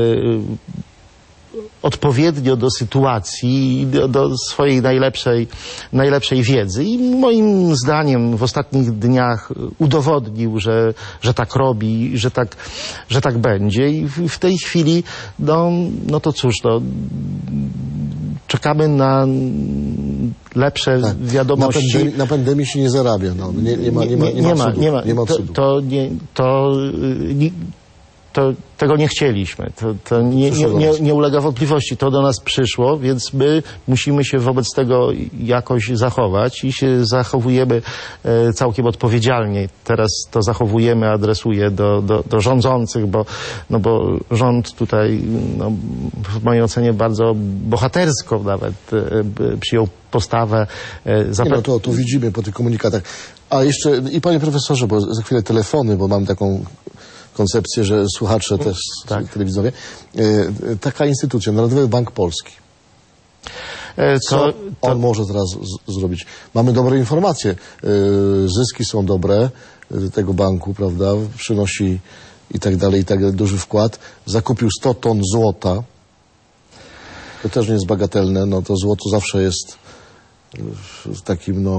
Speaker 2: odpowiednio do sytuacji, do, do swojej najlepszej, najlepszej wiedzy. I moim zdaniem w ostatnich dniach udowodnił, że, że tak robi, że tak, że tak będzie. I w, w tej chwili, no, no to cóż, no, czekamy na lepsze
Speaker 1: Tak.
Speaker 2: wiadomości.
Speaker 1: Na pandemii, na pandemii się nie zarabia. No. Nie, nie, ma, nie, ma, nie, ma, cudu.
Speaker 2: nie ma,
Speaker 1: nie ma
Speaker 2: to,
Speaker 1: cudu.
Speaker 2: to, nie, to, nie, to tego nie chcieliśmy. To, to nie, nie, nie, nie ulega wątpliwości. To do nas przyszło, więc my musimy się wobec tego jakoś zachować i się zachowujemy e, całkiem odpowiedzialnie. Teraz to zachowujemy, adresuję do, do, do rządzących, bo, no bo rząd tutaj no, w mojej ocenie bardzo bohatersko nawet e, przyjął postawę. E,
Speaker 1: Nie, no to, to widzimy po tych komunikatach. A jeszcze, i panie profesorze, bo za chwilę telefony, bo mam taką koncepcję, że słuchacze też,
Speaker 2: tak.
Speaker 1: telewidzowie. E, taka instytucja, Narodowy Bank Polski.
Speaker 2: E,
Speaker 1: Co
Speaker 2: to, to...
Speaker 1: on może teraz z, zrobić? Mamy dobre informacje. E, zyski są dobre e, tego banku, prawda? Przynosi i tak dalej, i tak dalej, duży wkład. Zakupił sto ton złota. To też nie jest bagatelne. No to złoto zawsze jest e, takim, no,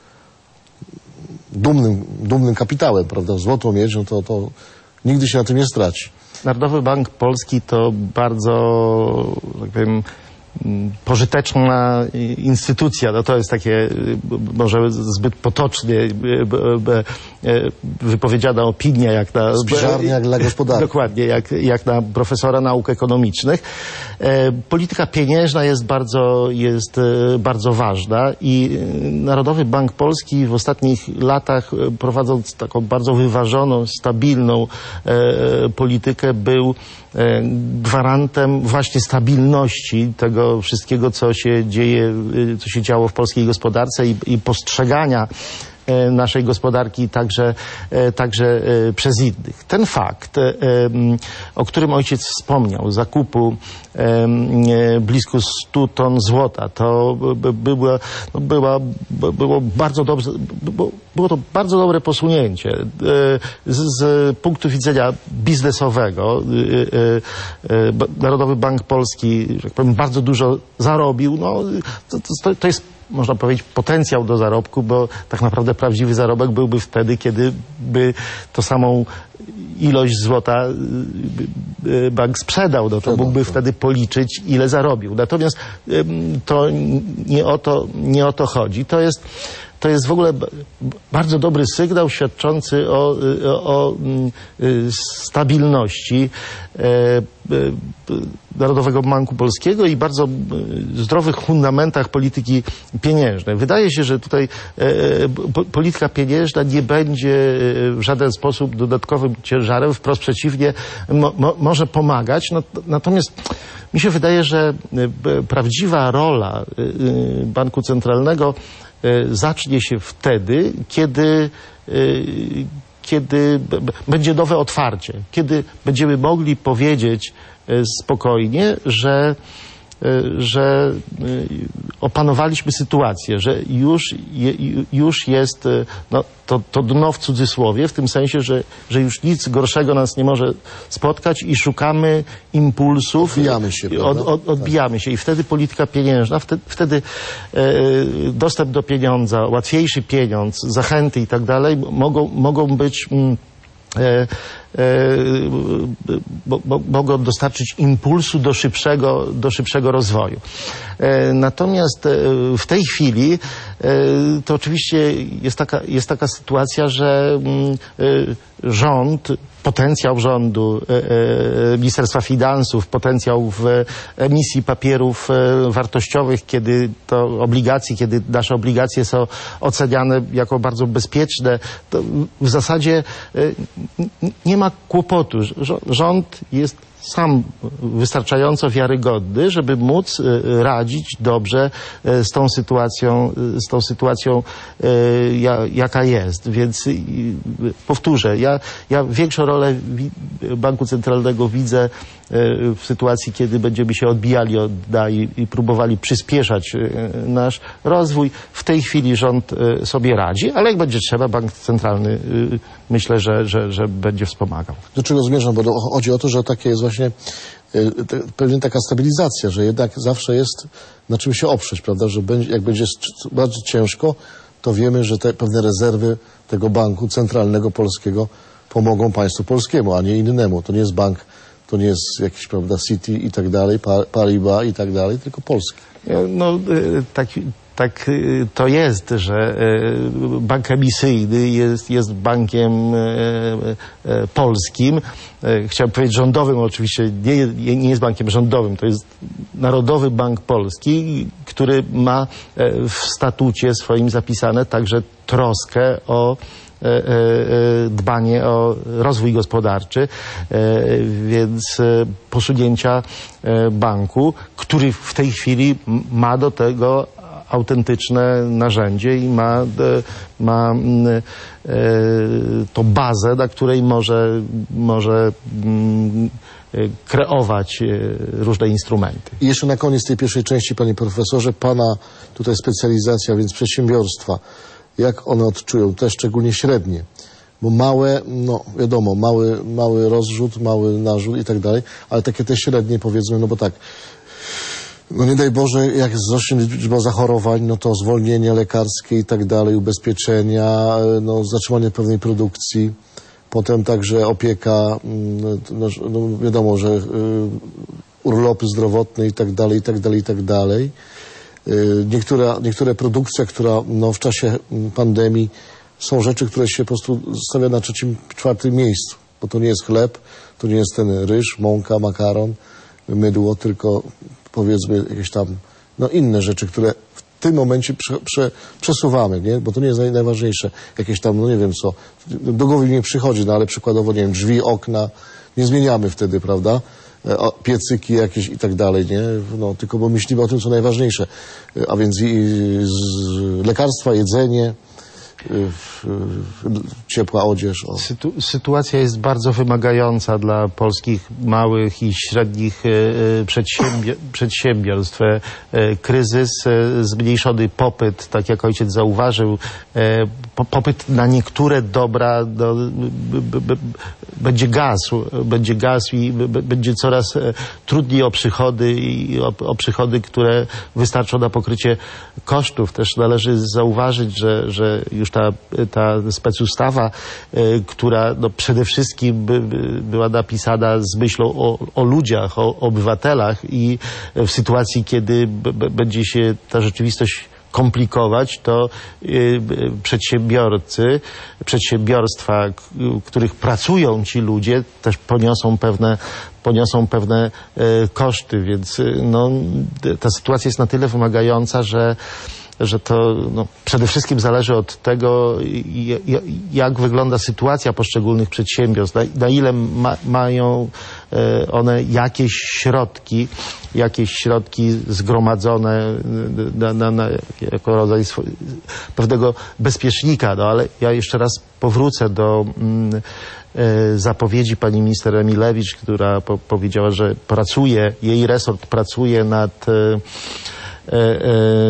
Speaker 1: dumnym, dumnym kapitałem, prawda? Złotą miedź, no to, to nigdy się na tym nie straci.
Speaker 2: Narodowy Bank Polski to bardzo, tak powiem, pożyteczna instytucja. No to jest takie może zbyt potocznie wypowiedziana opinia, jak na...
Speaker 1: Spiżarnia jak dla gospodarki.
Speaker 2: Dokładnie, jak, jak na profesora nauk ekonomicznych. Polityka pieniężna jest bardzo, jest bardzo ważna i Narodowy Bank Polski w ostatnich latach, prowadząc taką bardzo wyważoną, stabilną politykę, był gwarantem właśnie stabilności tego tego wszystkiego, co się dzieje, co się działo w polskiej gospodarce i, i postrzegania naszej gospodarki także, także przez innych. Ten fakt, o którym ojciec wspomniał, zakupu blisko stu ton złota, to było, było, było bardzo dobrze, było, było to bardzo dobre posunięcie z, z punktu widzenia biznesowego. Narodowy Bank Polski, że tak powiem, bardzo dużo zarobił. No, to, to, to jest, można powiedzieć, potencjał do zarobku, bo tak naprawdę prawdziwy zarobek byłby wtedy, kiedy by to samą ilość złota bank sprzedał, no to mógłby wtedy policzyć, ile zarobił. Natomiast to nie o to, nie o to chodzi. To jest, to jest w ogóle bardzo dobry sygnał świadczący o, o, o stabilności Narodowego Banku Polskiego i bardzo zdrowych fundamentach polityki pieniężnej. Wydaje się, że tutaj polityka pieniężna nie będzie w żaden sposób dodatkowym ciężarem, wprost przeciwnie, mo, mo, może pomagać. No, natomiast mi się wydaje, że prawdziwa rola Banku Centralnego zacznie się wtedy, kiedy kiedy będzie nowe otwarcie, kiedy będziemy mogli powiedzieć spokojnie, że, że opanowaliśmy sytuację, że już, już jest no, to, to dno w cudzysłowie, w tym sensie, że, że już nic gorszego nas nie może spotkać i szukamy impulsów.
Speaker 1: Odbijamy się.
Speaker 2: Od, od, odbijamy się i wtedy polityka pieniężna, wtedy, wtedy e, dostęp do pieniądza, łatwiejszy pieniądz, zachęty i tak dalej mogą, mogą być mm, e, Bo, bo, mogą dostarczyć impulsu do szybszego, do szybszego rozwoju. Natomiast w tej chwili to oczywiście jest taka, jest taka sytuacja, że rząd, potencjał rządu, Ministerstwa Finansów, potencjał w emisji papierów wartościowych, kiedy to obligacje, kiedy nasze obligacje są oceniane jako bardzo bezpieczne, to w zasadzie nie ma kłopotu. Rząd jest sam wystarczająco wiarygodny, żeby móc radzić dobrze z tą sytuacją, z tą sytuacją, jaka jest. Więc powtórzę, ja, ja większą rolę Banku Centralnego widzę w sytuacji, kiedy będziemy się odbijali od dna i, i próbowali przyspieszać nasz rozwój. W tej chwili rząd sobie radzi, ale jak będzie trzeba, Bank Centralny myślę, że, że, że będzie wspomagał.
Speaker 1: Do czego zmierzam? Bo chodzi o to, że takie jest właśnie pewnie taka stabilizacja, że jednak zawsze jest na czym się oprzeć, prawda? Że będzie, jak będzie bardzo ciężko, to wiemy, że te pewne rezerwy tego Banku Centralnego Polskiego pomogą państwu polskiemu, a nie innemu. To nie jest bank, to nie jest jakiś, prawda, City i tak dalej, Paribas i tak dalej, tylko polski.
Speaker 2: No, tak, tak to jest, że bank emisyjny jest, jest bankiem polskim. Chciałem powiedzieć rządowym, oczywiście nie, nie jest bankiem rządowym, to jest Narodowy Bank Polski, który ma w statucie swoim zapisane także troskę o dbanie o rozwój gospodarczy, więc posunięcia banku, który w tej chwili ma do tego autentyczne narzędzie i ma, ma to bazę, na której może, może kreować różne instrumenty.
Speaker 1: I jeszcze na koniec tej pierwszej części, panie profesorze, pana tutaj specjalizacja, więc przedsiębiorstwa. Jak one odczują, te szczególnie średnie, bo małe, no wiadomo, mały, mały rozrzut, mały narzut i tak dalej, ale takie te średnie, powiedzmy, no bo tak, no nie daj Boże, jak wzrośnie liczba zachorowań, no to zwolnienia lekarskie i tak dalej, ubezpieczenia, no zatrzymanie pewnej produkcji, potem także opieka, no, no wiadomo, że y, urlopy zdrowotne i tak dalej, i tak dalej, i tak dalej. Niektóra, niektóre produkcja, która no, w czasie pandemii są rzeczy, które się po prostu stawia na trzecim, czwartym miejscu, bo to nie jest chleb, to nie jest ten ryż, mąka, makaron, mydło, tylko powiedzmy jakieś tam no, inne rzeczy, które w tym momencie prze, prze, przesuwamy, nie? Bo to nie jest naj, najważniejsze. Jakieś tam, no nie wiem co, do głowy mi nie przychodzi, no ale przykładowo, nie wiem, drzwi, okna, nie zmieniamy wtedy, prawda? o, piecyki jakieś i tak dalej, nie? No, tylko bo myślimy o tym, co najważniejsze. A więc i, z, lekarstwa, jedzenie, ciepła odzież. O.
Speaker 2: Sytu, sytuacja jest bardzo wymagająca dla polskich małych i średnich e, przedsiębior przedsiębiorstw. E, kryzys, e, zmniejszony popyt, tak jak ojciec zauważył, e, po, popyt na niektóre dobra do, b, b, b, będzie gasł, będzie gasł i b, b, będzie coraz e, trudniej o przychody i o, o przychody, które wystarczą na pokrycie kosztów. Też należy zauważyć, że, że już ta, ta specustawa, y, która no, przede wszystkim by, by była napisana z myślą o, o ludziach, o obywatelach i w sytuacji, kiedy b, b, będzie się ta rzeczywistość komplikować, to y, przedsiębiorcy, przedsiębiorstwa, w których pracują ci ludzie, też poniosą pewne, poniosą pewne y, koszty, więc y, no, ta sytuacja jest na tyle wymagająca, że że to no, przede wszystkim zależy od tego, jak wygląda sytuacja poszczególnych przedsiębiorstw, na, na ile ma, mają e, one jakieś środki, jakieś środki zgromadzone na, na, na, jako rodzaj swo, pewnego bezpiecznika. No, ale ja jeszcze raz powrócę do mm, e, zapowiedzi pani minister Emilewicz, która po, powiedziała, że pracuje, jej resort pracuje nad e, e,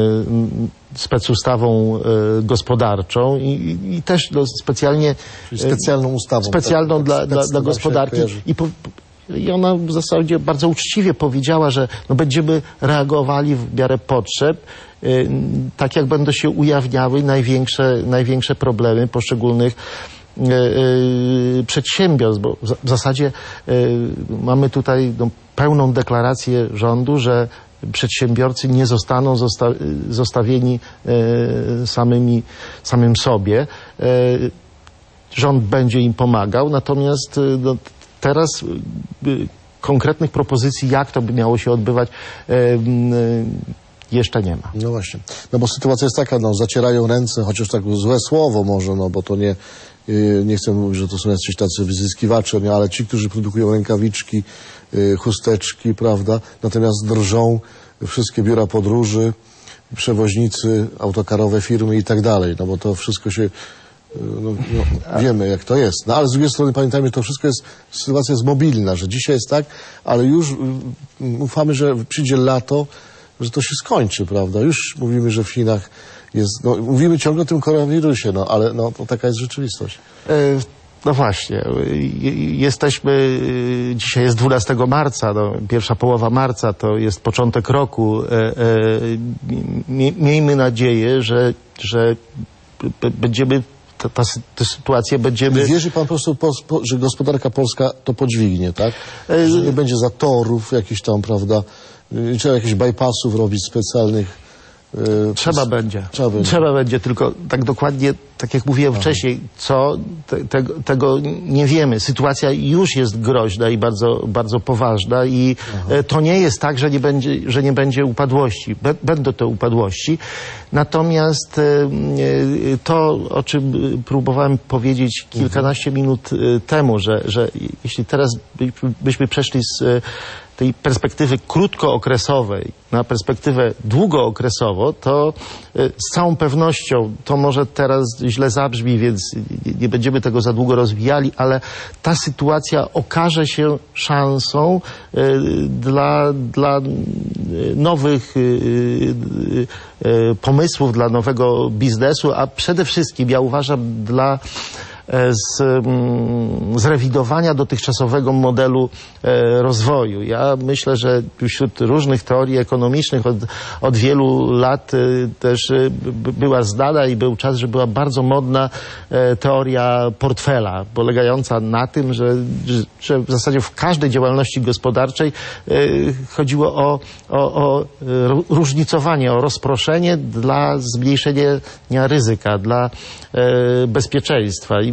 Speaker 2: e, specustawą e, gospodarczą i, i też no, specjalnie...
Speaker 1: Czyli specjalną ustawą.
Speaker 2: Specjalną
Speaker 1: tak,
Speaker 2: dla,
Speaker 1: tak,
Speaker 2: dla, dla gospodarki. I, po, I ona w zasadzie bardzo uczciwie powiedziała, że no, będziemy reagowali w miarę potrzeb, e, tak jak będą się ujawniały największe, największe problemy poszczególnych e, e, przedsiębiorstw, bo w, w zasadzie e, mamy tutaj no, pełną deklarację rządu, że przedsiębiorcy nie zostaną zosta zostawieni e, samymi, samym sobie. E, rząd będzie im pomagał, natomiast e, no, teraz e, konkretnych propozycji, jak to by miało się odbywać, e, e, jeszcze nie ma.
Speaker 1: No właśnie. No bo sytuacja jest taka, no zacierają ręce, chociaż tak złe słowo może, no bo to nie, nie chcę mówić, że to są jacyś tacy wyzyskiwacze, nie, ale ci, którzy produkują rękawiczki, chusteczki, prawda, natomiast drżą wszystkie biura podróży, przewoźnicy, autokarowe firmy i tak dalej, no bo to wszystko się, no, no, wiemy jak to jest. No ale z drugiej strony pamiętajmy, to wszystko jest, sytuacja jest mobilna, że dzisiaj jest tak, ale już ufamy, że przyjdzie lato, że to się skończy, prawda? Już mówimy, że w Chinach jest, no, mówimy ciągle o tym koronawirusie, no, ale no, to taka jest rzeczywistość.
Speaker 2: E, no właśnie, jesteśmy, dzisiaj jest dwunastego marca, no, pierwsza połowa marca, to jest początek roku. E, e, miejmy nadzieję, że, że będziemy, ta, ta, ta sytuacja będziemy...
Speaker 1: Wierzy pan po prostu, po, po, że gospodarka polska to podźwignie, tak? Że nie będzie zatorów jakichś tam, prawda? Nie trzeba jakichś bypassów robić specjalnych. Yy,
Speaker 2: trzeba to, będzie.
Speaker 1: Trzeba będzie.
Speaker 2: Trzeba będzie, tylko tak dokładnie, tak jak mówiłem Aha. wcześniej, co, te, tego, tego nie wiemy. Sytuacja już jest groźna i bardzo, bardzo poważna i Aha. to nie jest tak, że nie będzie, że nie będzie upadłości. Będą te upadłości. Natomiast to, o czym próbowałem powiedzieć kilkanaście mhm. minut temu, że, że jeśli teraz byśmy przeszli z tej perspektywy krótkookresowej na perspektywę długookresową, to z całą pewnością, to może teraz źle zabrzmi, więc nie będziemy tego za długo rozwijali, ale ta sytuacja okaże się szansą dla, dla nowych pomysłów, dla nowego biznesu, a przede wszystkim, ja uważam, dla Z, zrewidowania dotychczasowego modelu e, rozwoju. Ja myślę, że wśród różnych teorii ekonomicznych od, od wielu lat e, też e, była znana i był czas, że była bardzo modna e, teoria portfela, polegająca na tym, że, że w zasadzie w każdej działalności gospodarczej e, chodziło o, o, o różnicowanie, o rozproszenie dla zmniejszenia ryzyka, dla e, bezpieczeństwa. I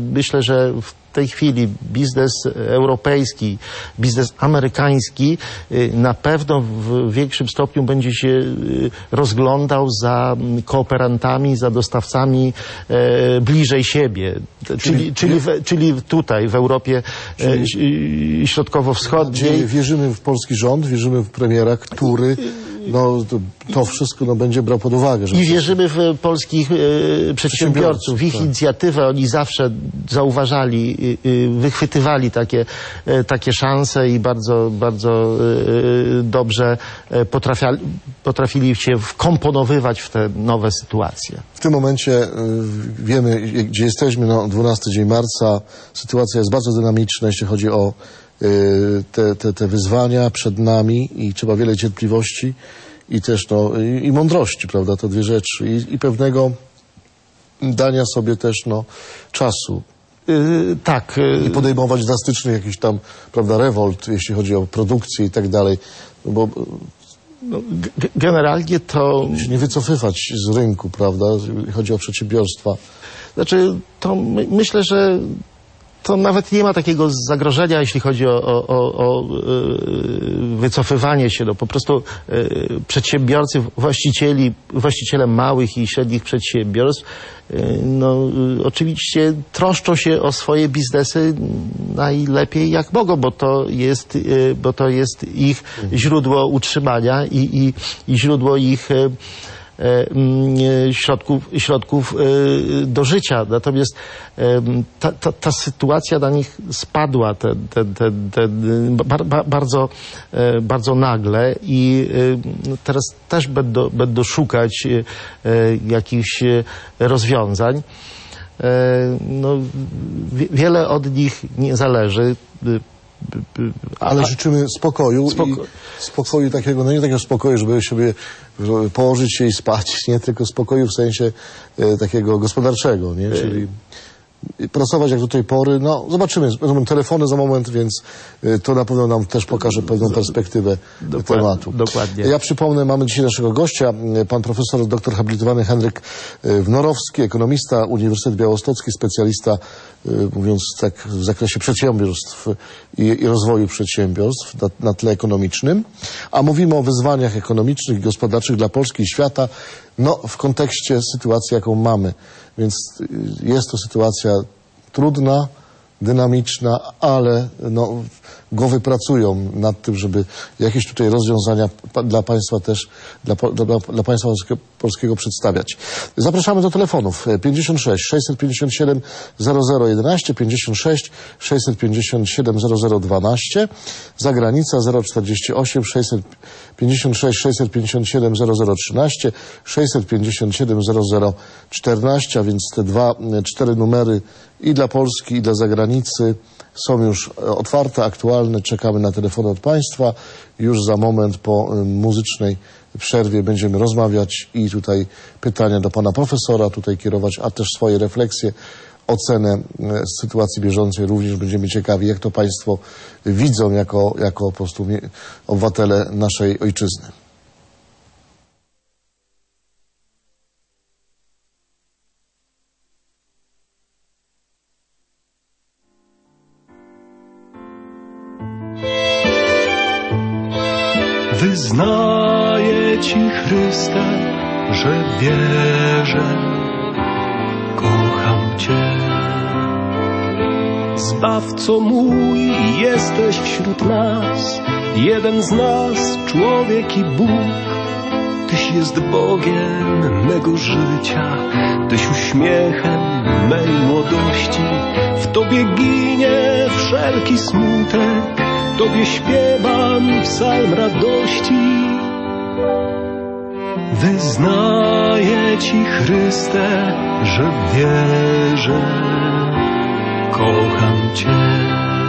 Speaker 2: myślę, że w tej chwili biznes europejski, biznes amerykański na pewno w większym stopniu będzie się rozglądał za kooperantami, za dostawcami bliżej siebie. Czyli, czyli, czyli, w, czyli tutaj w Europie czyli, środkowo-wschodniej.
Speaker 1: Wierzymy w polski rząd, wierzymy w premiera, który no, to, to wszystko no, będzie brał pod uwagę.
Speaker 2: I wierzymy w polskich e, przedsiębiorców, w ich
Speaker 1: tak.
Speaker 2: inicjatywę. Oni zawsze zauważali, e, wychwytywali takie, e, takie szanse i bardzo, bardzo e, dobrze e, potrafiali, potrafili się wkomponowywać w te nowe sytuacje.
Speaker 1: W tym momencie y, wiemy, gdzie jesteśmy, no, dwunasty dzień marca. Sytuacja jest bardzo dynamiczna, jeśli chodzi o Te, te, te wyzwania przed nami i trzeba wiele cierpliwości i też no, i, i mądrości, prawda, to dwie rzeczy i, i pewnego dania sobie też no, czasu.
Speaker 2: Yy, tak.
Speaker 1: I podejmować drastyczny jakiś tam, prawda, rewolt, jeśli chodzi o produkcję i tak dalej, bo
Speaker 2: no, generalnie to...
Speaker 1: się nie wycofywać z rynku, prawda, jeśli chodzi o przedsiębiorstwa.
Speaker 2: Znaczy, to my, myślę, że to nawet nie ma takiego zagrożenia, jeśli chodzi o, o, o, o yy, wycofywanie się. No, po prostu yy, przedsiębiorcy, właścicieli, właściciele małych i średnich przedsiębiorstw yy, no, yy, oczywiście troszczą się o swoje biznesy najlepiej jak mogą, bo to jest, yy, bo to jest ich źródło utrzymania i, i, i źródło ich yy, środków, środków do życia. Natomiast ta, ta, ta sytuacja na nich spadła te, te, te, te, bar, bardzo, bardzo nagle i teraz też będą, będą szukać jakichś rozwiązań. No, wiele od nich nie zależy.
Speaker 1: Ale życzymy spokoju,
Speaker 2: Spoko
Speaker 1: i spokoju takiego, no nie takiego spokoju, żeby sobie położyć się i spać, nie, tylko spokoju w sensie e, takiego gospodarczego, nie, czyli pracować jak do tej pory, no zobaczymy, będą telefony za moment, więc y, to na pewno nam też pokaże pewną perspektywę
Speaker 2: dokładnie,
Speaker 1: tematu.
Speaker 2: Dokładnie.
Speaker 1: Ja przypomnę, mamy dzisiaj naszego gościa, pan profesor doktor habilitowany Henryk Wnorowski, ekonomista, Uniwersytet Białostocki, specjalista, y, mówiąc tak, w zakresie przedsiębiorstw i, i rozwoju przedsiębiorstw na, na tle ekonomicznym, a mówimy o wyzwaniach ekonomicznych i gospodarczych dla Polski i świata, no w kontekście sytuacji, jaką mamy. Więc jest to sytuacja trudna, dynamiczna, ale no, głowy pracują nad tym, żeby jakieś tutaj rozwiązania dla państwa też, dla, dla, dla państwa polskiego przedstawiać. Zapraszamy do telefonów pięćdziesiąt sześć sześćset pięćdziesiąt siedem zero zero jedenaście, pięćdziesiąt sześć sześćset pięćdziesiąt siedem zero zero dwanaście, zagranica zero czterdzieści osiem sześćset pięćdziesiąt sześć sześćset pięćdziesiąt siedem zero zero trzynaście, sześćset pięćdziesiąt siedem zero zero czternaście, a więc te dwa, cztery numery i dla Polski, i dla zagranicy są już otwarte, aktualne. Czekamy na telefony od państwa. Już za moment po muzycznej przerwie będziemy rozmawiać i tutaj pytania do pana profesora tutaj kierować, a też swoje refleksje, ocenę sytuacji bieżącej. Również będziemy ciekawi, jak to państwo widzą jako, jako po prostu obywatele naszej ojczyzny.
Speaker 3: Wyznaję Ci, Chryste, że wierzę, kocham Cię. Zbawco mój, jesteś wśród nas, jeden z nas, człowiek i Bóg. Tyś jest Bogiem mego życia, Tyś uśmiechem mej młodości. W Tobie ginie wszelki smutek, Tobie śpiewam psalm radości. Wyznaję Ci, Chryste, że wierzę, kocham Cię.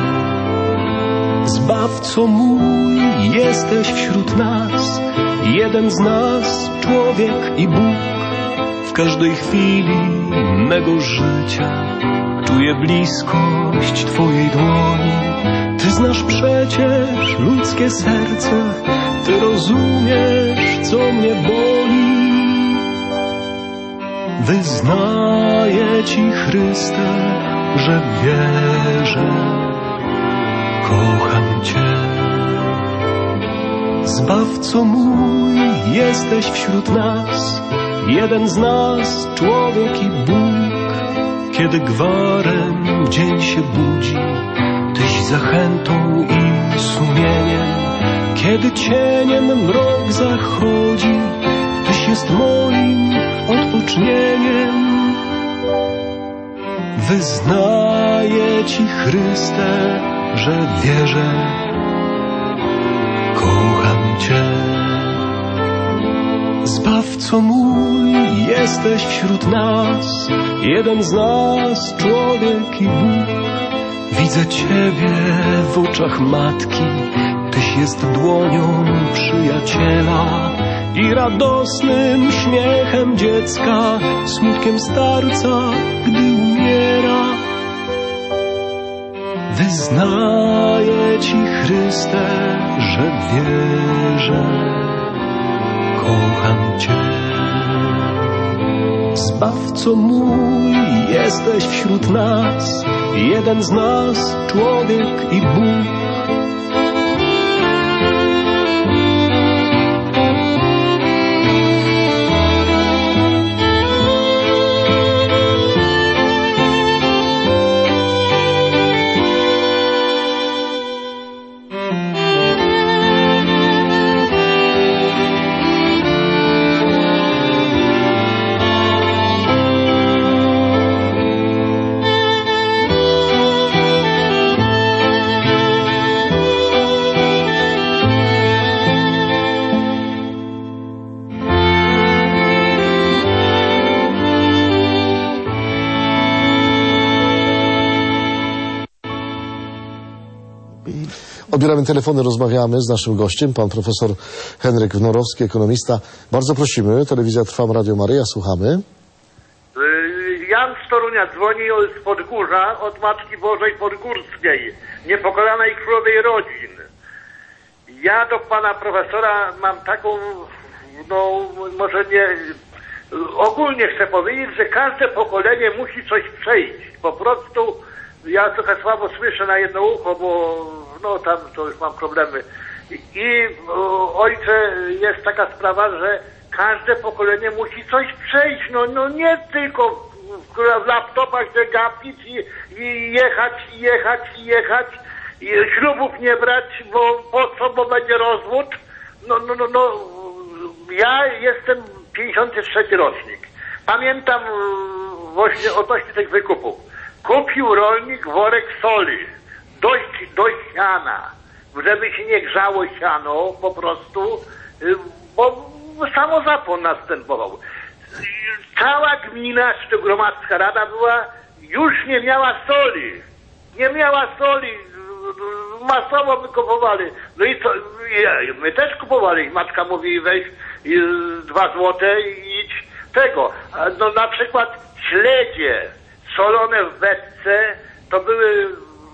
Speaker 3: Zbawco mój, jesteś wśród nas, jeden z nas, człowiek i Bóg. W każdej chwili mego życia czuję bliskość Twojej dłoni. Ty znasz przecież ludzkie serce, Ty rozumiesz, co mnie boli. Wyznaję Ci, Chryste, że wierzę, kocham Cię. Zbawco mój, jesteś wśród nas, jeden z nas, człowiek i Bóg. Kiedy gwarem dzień się budzi, Tyś zachętą i sumieniem. Kiedy cieniem mrok zachodzi, Tyś jest moim odpocznieniem. Wyznaję Ci, Chryste, że wierzę, kocham Cię. Zbawco mój, jesteś wśród nas, jeden z nas, człowiek i Bóg. Widzę Ciebie w oczach matki, Tyś jest dłonią przyjaciela i radosnym śmiechem dziecka, smutkiem starca, gdy umiera. Wyznaję Ci, Chryste, że wierzę, kocham Cię. Zbawco mój, jesteś wśród nas, jeden z nas, człowiek i Bóg.
Speaker 1: Odbieramy telefony, rozmawiamy z naszym gościem, pan profesor Henryk Wnorowski, ekonomista. Bardzo prosimy, telewizja Trwam, Radio Maryja, słuchamy.
Speaker 4: Jan z Torunia dzwoni z Podgórza, od Matki Bożej Podgórskiej, niepokonanej królowej rodzin. Ja do pana profesora mam taką, no może nie, ogólnie chcę powiedzieć, że każde pokolenie musi coś przejść. Po prostu ja trochę słabo słyszę na jedno ucho, bo no tam to już mam problemy. I, i o, ojcze, jest taka sprawa, że każde pokolenie musi coś przejść. No, no nie tylko w laptopach się gapić i, i jechać, i jechać, i jechać. I ślubów nie brać, bo po co, bo będzie rozwód. No, no, no, no. Ja jestem pięćdziesiąty trzeci rocznik. Pamiętam właśnie odnośnie tych wykupów. Kupił rolnik worek soli. Dość, dość siana, żeby się nie grzało siano po prostu, bo samozapłon następował. Cała gmina, czy gromadzka rada była, już nie miała soli. Nie miała soli, masowo wykupowali. No i co, my też kupowali. Matka mówi, weź dwa złote i idź tego. No na przykład śledzie solone w beczce, to były,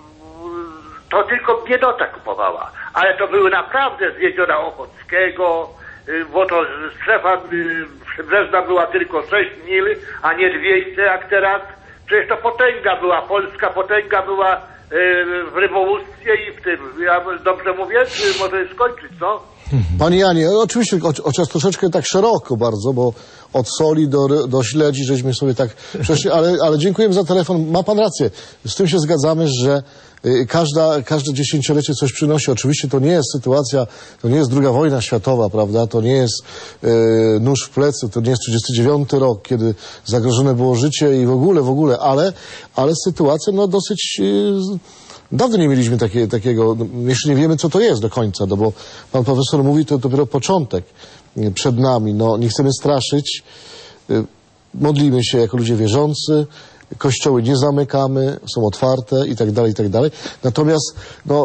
Speaker 4: to tylko biedota kupowała, ale to były naprawdę z jeziora Ochockiego, bo to strefa przybrzeżna była tylko sześć mil, a nie dwieście jak teraz. Przecież to potęga była, polska potęga była w rybołówstwie i w tym. Ja dobrze mówię, czy może skończyć, co?
Speaker 1: Panie Janie, oczywiście chociaż troszeczkę tak szeroko bardzo, bo od soli do, do śledzi żeśmy sobie tak przeszli, ale, ale dziękujemy za telefon. Ma pan rację, z tym się zgadzamy, że y, każda, każde dziesięciolecie coś przynosi. Oczywiście to nie jest sytuacja, to nie jest druga wojna światowa, prawda, to nie jest y, nóż w plecy, to nie jest trzydziesty dziewiąty rok, kiedy zagrożone było życie i w ogóle, w ogóle, ale, ale sytuacja no dosyć... Y, Dawno nie mieliśmy takie, takiego, jeszcze nie wiemy, co to jest do końca, no bo pan profesor mówi, to dopiero początek przed nami. No, nie chcemy straszyć, modlimy się jako ludzie wierzący, kościoły nie zamykamy, są otwarte i tak dalej, i tak dalej. Natomiast, no,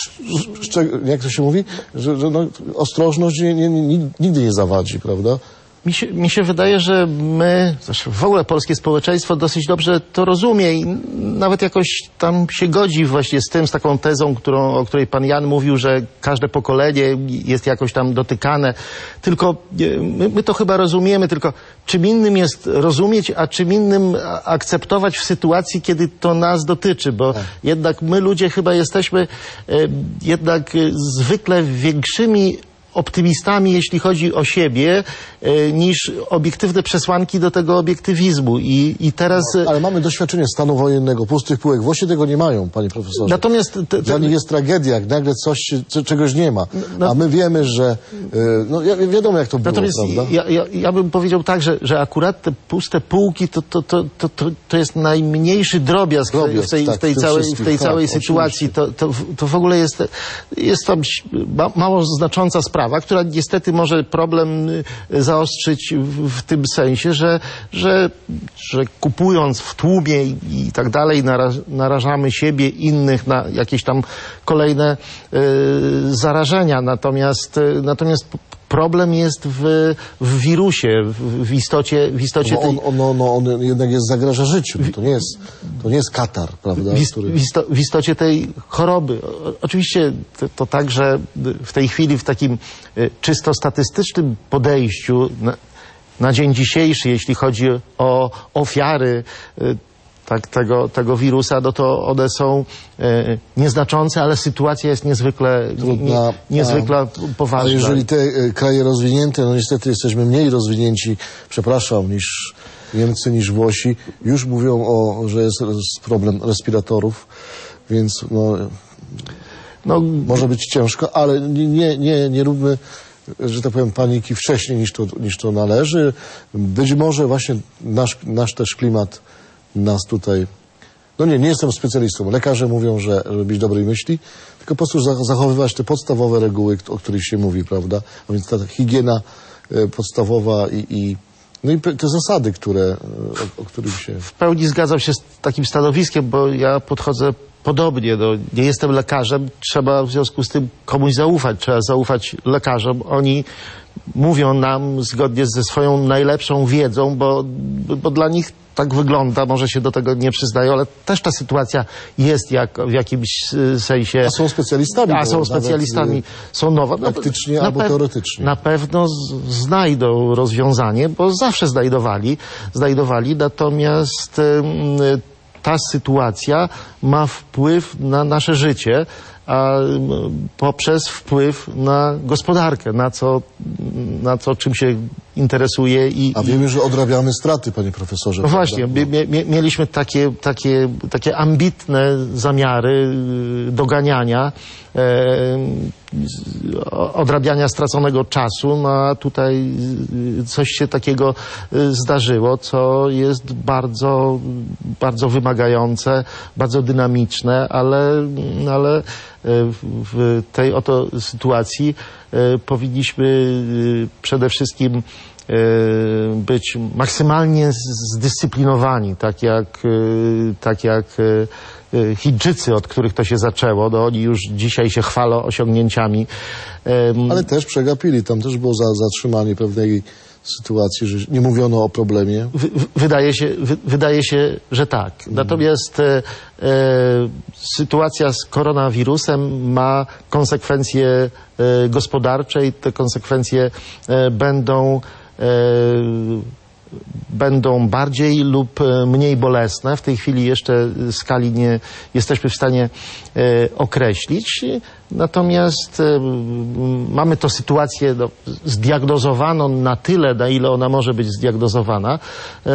Speaker 1: jak to się mówi, że, że no, ostrożność nie, nie, nie, nigdy nie zawadzi, prawda?
Speaker 2: Mi się, mi się wydaje, że my, zresztą w ogóle polskie społeczeństwo dosyć dobrze to rozumie i nawet jakoś tam się godzi właśnie z tym, z taką tezą, którą, o której pan Jan mówił, że każde pokolenie jest jakoś tam dotykane. Tylko my, my to chyba rozumiemy, tylko czym innym jest rozumieć, a czym innym akceptować w sytuacji, kiedy to nas dotyczy, bo tak. jednak my ludzie chyba jesteśmy e, jednak zwykle większymi optymistami, jeśli chodzi o siebie, e, niż obiektywne przesłanki do tego obiektywizmu. I, i teraz...
Speaker 1: No, ale mamy doświadczenie stanu wojennego, pustych półek. Włosi tego nie mają, panie profesorze.
Speaker 2: Natomiast... Te, te...
Speaker 1: Dla nich jest tragedia, jak nagle coś, się, czegoś nie ma. No, a my wiemy, że... E, no wi wiadomo, jak to było,
Speaker 2: natomiast
Speaker 1: prawda?
Speaker 2: Ja, ja, ja bym powiedział tak, że, że akurat te puste półki to, to, to, to, to, to jest najmniejszy drobiazg, drobiazg w tej, tak, w tej całej, w tej całej tak, sytuacji. To, to, to w ogóle jest, jest to mało znacząca sprawa, która niestety może problem zaostrzyć w, w tym sensie, że, że, że kupując w tłumie i, i tak dalej naraż, narażamy siebie, innych na jakieś tam kolejne y, zarażenia. Natomiast, y, natomiast problem jest w, w wirusie, w, w istocie, w istocie
Speaker 1: no
Speaker 2: tej...
Speaker 1: on, on, on, on jednak jest, zagraża życiu. To nie jest, to nie jest katar, prawda?
Speaker 2: W,
Speaker 1: który...
Speaker 2: w, isto, w istocie tej choroby. O, oczywiście to, to tak, że w tej chwili w takim y, czysto statystycznym podejściu na, na dzień dzisiejszy, jeśli chodzi o ofiary y, tak, tego, tego wirusa, no to one są e, nieznaczące, ale sytuacja jest niezwykle,
Speaker 1: Trudna,
Speaker 2: nie, niezwykle
Speaker 1: a,
Speaker 2: poważna.
Speaker 1: A jeżeli te e, kraje rozwinięte, no niestety jesteśmy mniej rozwinięci, przepraszam, niż Niemcy, niż Włosi, już mówią o, że jest problem respiratorów, więc no, no może być ciężko, ale nie, nie, nie róbmy, że tak powiem, paniki wcześniej niż to, niż to należy. Być może właśnie nasz, nasz też klimat nas tutaj... No nie, nie jestem specjalistą. Lekarze mówią, że żeby być dobrej myśli, tylko po prostu zachowywać te podstawowe reguły, o których się mówi, prawda? A więc ta higiena podstawowa i, i no i te zasady, które, o, o których się...
Speaker 2: W pełni zgadzam się z takim stanowiskiem, bo ja podchodzę podobnie. No, nie jestem lekarzem, trzeba w związku z tym komuś zaufać. Trzeba zaufać lekarzom. Oni mówią nam zgodnie ze swoją najlepszą wiedzą, bo, bo dla nich tak wygląda, może się do tego nie przyznają, ale też ta sytuacja jest jak, w jakimś sensie...
Speaker 1: A są specjalistami.
Speaker 2: A są specjalistami, są nowe.
Speaker 1: Praktycznie
Speaker 2: na
Speaker 1: albo
Speaker 2: pe
Speaker 1: teoretycznie.
Speaker 2: Na pewno z, znajdą rozwiązanie, bo zawsze znajdowali, znajdowali, natomiast y, ta sytuacja ma wpływ na nasze życie, a poprzez wpływ na gospodarkę, na co, na co czym się interesuje. I,
Speaker 1: a wiemy, że odrabiamy straty, panie profesorze.
Speaker 2: No właśnie,
Speaker 1: no.
Speaker 2: mie, mie, mieliśmy takie, takie, takie ambitne zamiary doganiania, e, odrabiania straconego czasu, no a tutaj coś się takiego zdarzyło, co jest bardzo, bardzo wymagające, bardzo dynamiczne, ale, ale w tej oto sytuacji powinniśmy przede wszystkim być maksymalnie zdyscyplinowani, tak jak, tak jak Chińczycy, od których to się zaczęło. No, oni już dzisiaj się chwalą osiągnięciami.
Speaker 1: Ale też przegapili. Tam też było za, zatrzymanie pewnej sytuacji, że nie mówiono o problemie.
Speaker 2: W, wydaje się, w, wydaje się, że tak. Natomiast e, e, sytuacja z koronawirusem ma konsekwencje e, gospodarcze i te konsekwencje e, będą e, będą bardziej lub mniej bolesne. W tej chwili jeszcze skali nie jesteśmy w stanie e, określić. Natomiast e, mamy to sytuację no, zdiagnozowaną na tyle, na ile ona może być zdiagnozowana. E,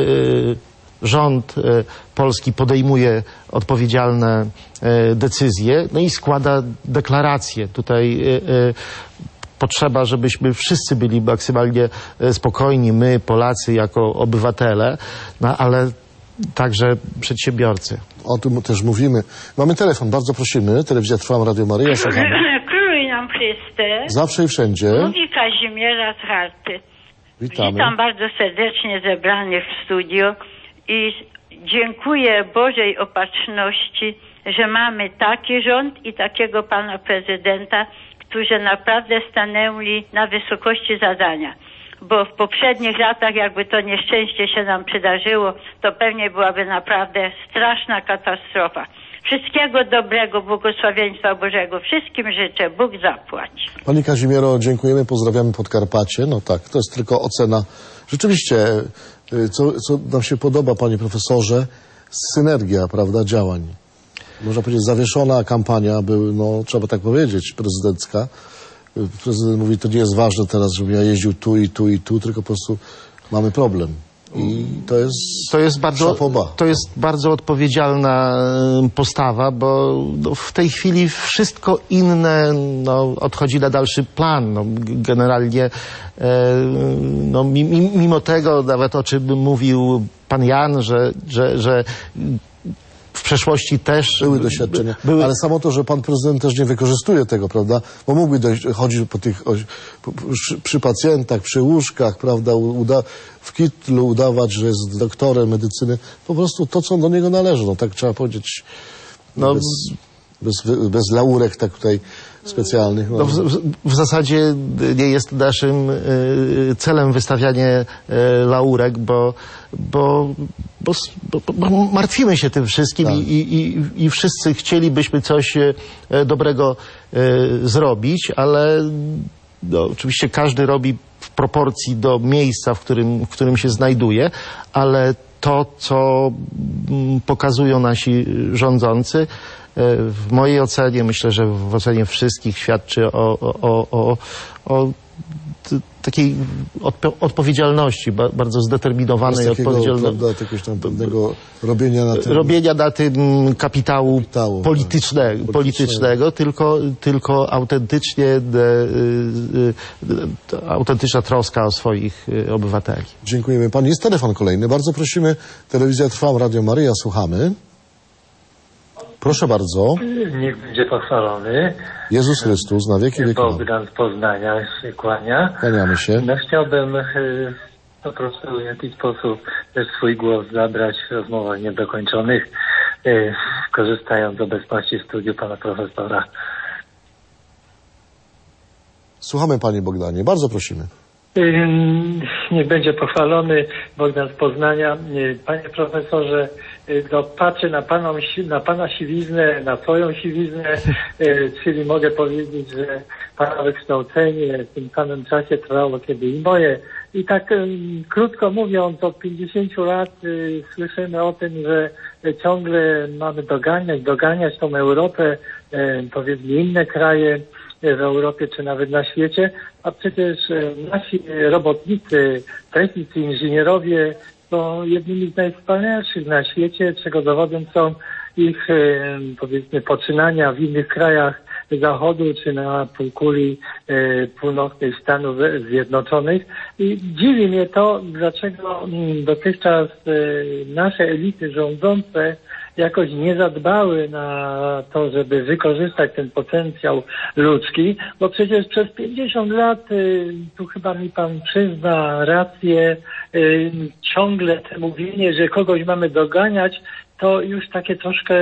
Speaker 2: rząd e, polski podejmuje odpowiedzialne e, decyzje, no i składa deklaracje. Tutaj e, e, potrzeba, żebyśmy wszyscy byli maksymalnie spokojni, my, Polacy, jako obywatele, no, ale także przedsiębiorcy.
Speaker 1: O tym też mówimy. Mamy telefon, bardzo prosimy. Telewizja Trwam, Radio Maryja.
Speaker 5: Króluj nam Chryste.
Speaker 1: Zawsze i wszędzie.
Speaker 5: Mówi Kazimierza z Harty.
Speaker 1: Witamy.
Speaker 5: Witam bardzo serdecznie zebranych w studio i dziękuję Bożej opatrzności, że mamy taki rząd i takiego pana prezydenta, którzy naprawdę stanęli na wysokości zadania. bo w poprzednich latach jakby to nieszczęście się nam przydarzyło, to pewnie byłaby naprawdę straszna katastrofa. Wszystkiego dobrego, błogosławieństwa Bożego. Wszystkim życzę. Bóg zapłać.
Speaker 1: Pani Kazimiero, dziękujemy, pozdrawiamy Podkarpacie. No tak, to jest tylko ocena. Rzeczywiście, co, co nam się podoba, panie profesorze, synergia, prawda, działań. Można powiedzieć, zawieszona kampania, był, no, trzeba tak powiedzieć, prezydencka. Prezydent mówi, to nie jest ważne teraz, żebym ja jeździł tu i tu i tu, tylko po prostu mamy problem. I to jest,
Speaker 2: to jest bardzo,
Speaker 1: szapoba.
Speaker 2: to jest bardzo odpowiedzialna postawa, bo no, w tej chwili wszystko inne no, odchodzi na dalszy plan. No, generalnie e, no, mimo tego, nawet o czym mówił pan Jan, że, że, że w przeszłości też
Speaker 1: były doświadczenia,
Speaker 2: były...
Speaker 1: ale samo to, że pan prezydent też nie wykorzystuje tego, prawda, bo mógłby dojść, chodzić po tych, o, po, przy, przy pacjentach, przy łóżkach, prawda, uda, w kitlu udawać, że jest doktorem medycyny, po prostu to, co do niego należy, no tak trzeba powiedzieć, no, bez, bez, bez laurek tak tutaj specjalnych. No.
Speaker 2: No w, w, w zasadzie nie jest naszym y, celem wystawianie y, laurek, bo, bo, bo, bo, bo martwimy się tym wszystkim tak. i, i, i wszyscy chcielibyśmy coś y, dobrego y, zrobić, ale no, oczywiście każdy robi w proporcji do miejsca, w którym, w którym się znajduje, ale to, co mm, pokazują nasi rządzący, w mojej ocenie, myślę, że w ocenie wszystkich świadczy o, o, o, o takiej odpo odpowiedzialności, ba bardzo zdeterminowanej odpowiedzialności.
Speaker 1: Jakiegoś tam pewnego robienia na tym,
Speaker 2: robienia na tym kapitału, kapitału polityczne, politycznego, politycznego, tylko, tylko autentycznie de, de, de, autentyczna troska o swoich obywateli.
Speaker 1: Dziękujemy. Pan, jest telefon kolejny. Bardzo prosimy. Telewizja Trwam, Radio Maryja, słuchamy. Proszę bardzo.
Speaker 6: Niech będzie pochwalony.
Speaker 1: Jezus Chrystus, na wieki wieków.
Speaker 6: Bogdan z Poznania się kłania.
Speaker 1: Kłaniamy się.
Speaker 6: No chciałbym y, po prostu w jakiś sposób też swój głos zabrać w rozmowach niedokończonych, y, korzystając z obecności w studiu pana profesora.
Speaker 1: Słuchamy, panie Bogdanie. Bardzo prosimy.
Speaker 6: Y, niech będzie pochwalony Bogdan z Poznania. Y, panie profesorze, no, patrzę na, paną, na pana siwiznę, na swoją siwiznę, y, czyli mogę powiedzieć, że pana wykształcenie w tym samym czasie trwało kiedy i moje. I tak y, krótko mówiąc, od pięćdziesięciu lat y, słyszymy o tym, że y, ciągle mamy doganiać, doganiać tą Europę, y, powiedzmy inne kraje w Europie czy nawet na świecie, a przecież y, nasi robotnicy, technicy, inżynierowie są jednymi z najwspanialszych na świecie, czego dowodem są ich, powiedzmy, poczynania w innych krajach Zachodu czy na półkuli północnej Stanów Zjednoczonych. I dziwi mnie to, dlaczego dotychczas nasze elity rządzące jakoś nie zadbały na to, żeby wykorzystać ten potencjał ludzki, bo przecież przez pięćdziesiąt lat, tu chyba mi pan przyzna rację, ciągle te mówienie, że kogoś mamy doganiać, to już takie troszkę,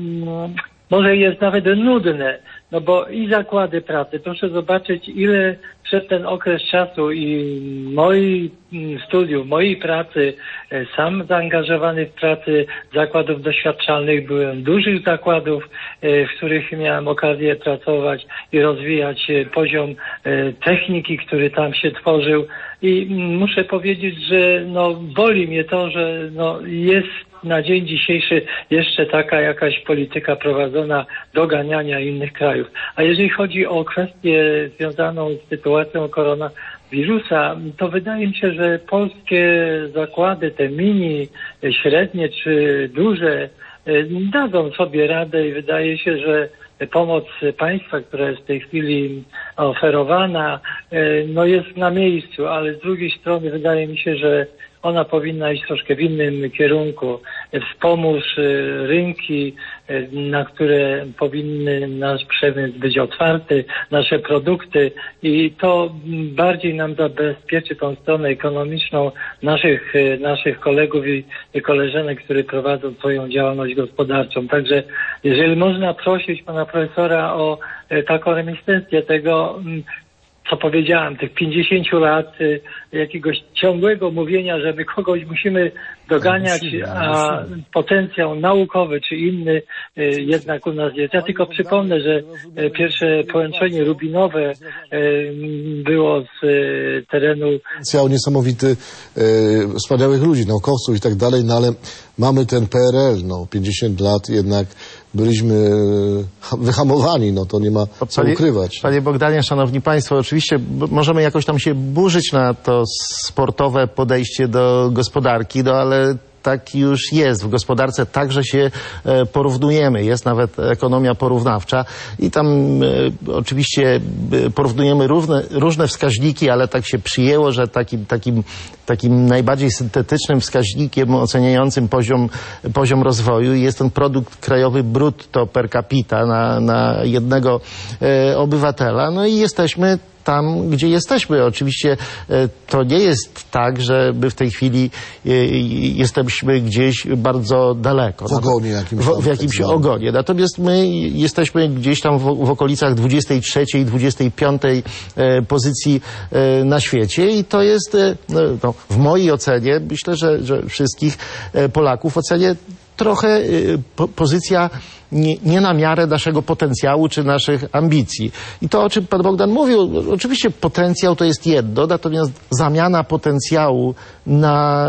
Speaker 6: może jest nawet nudne, no bo i zakłady pracy, proszę zobaczyć, ile przez ten okres czasu i mojej studiów, mojej pracy, sam zaangażowany w pracy zakładów doświadczalnych, byłem dużych zakładów, w których miałem okazję pracować i rozwijać poziom techniki, który tam się tworzył. I muszę powiedzieć, że no boli mnie to, że no jest na dzień dzisiejszy jeszcze taka jakaś polityka prowadzona doganiania innych krajów. A jeżeli chodzi o kwestię związaną z sytuacją koronawirusa, to wydaje mi się, że polskie zakłady, te mini, średnie czy duże, dadzą sobie radę i wydaje się, że pomoc państwa, która jest w tej chwili oferowana, no jest na miejscu, ale z drugiej strony wydaje mi się, że ona powinna iść troszkę w innym kierunku. Wspomóż rynki, na które powinny nasz przemysł być otwarty, nasze produkty i to bardziej nam zabezpieczy tą stronę ekonomiczną naszych, naszych kolegów i koleżanek, które prowadzą swoją działalność gospodarczą. Także jeżeli można prosić pana profesora o taką reminiscencję tego, co powiedziałem, tych pięćdziesięciu lat y, jakiegoś ciągłego mówienia, że my kogoś musimy doganiać, a potencjał naukowy czy inny y, jednak u nas jest. Ja tylko przypomnę, że y, pierwsze połączenie rubinowe y, było z y, terenu...
Speaker 1: Potencjał niesamowity y, wspaniałych ludzi, naukowców i tak dalej, no ale mamy ten P R L, no pięćdziesiąt lat jednak byliśmy wyhamowani, no to nie ma co
Speaker 2: Panie,
Speaker 1: ukrywać.
Speaker 2: Panie Bogdanie, szanowni państwo, oczywiście b- możemy jakoś tam się burzyć na to sportowe podejście do gospodarki, no ale tak już jest. W gospodarce także się e, porównujemy. Jest nawet ekonomia porównawcza i tam e, oczywiście e, porównujemy równe, różne wskaźniki, ale tak się przyjęło, że takim, takim, takim najbardziej syntetycznym wskaźnikiem oceniającym poziom, poziom rozwoju jest ten produkt krajowy brutto per capita na, na jednego e, obywatela. No i jesteśmy tam, gdzie jesteśmy. Oczywiście e, to nie jest tak, że my w tej chwili e, jesteśmy gdzieś bardzo daleko.
Speaker 1: W ogonie jakimś.
Speaker 2: W, w jakimś
Speaker 1: tak
Speaker 2: ogonie. Natomiast my jesteśmy gdzieś tam w, w okolicach dwudziestej trzeciej, dwudziestej piątej e, pozycji e, na świecie i to jest e, no, w mojej ocenie, myślę, że, że wszystkich e, Polaków ocenię trochę e, po, pozycja Nie, nie na miarę naszego potencjału czy naszych ambicji. I to, o czym pan Bogdan mówił, oczywiście potencjał to jest jedno, natomiast zamiana potencjału na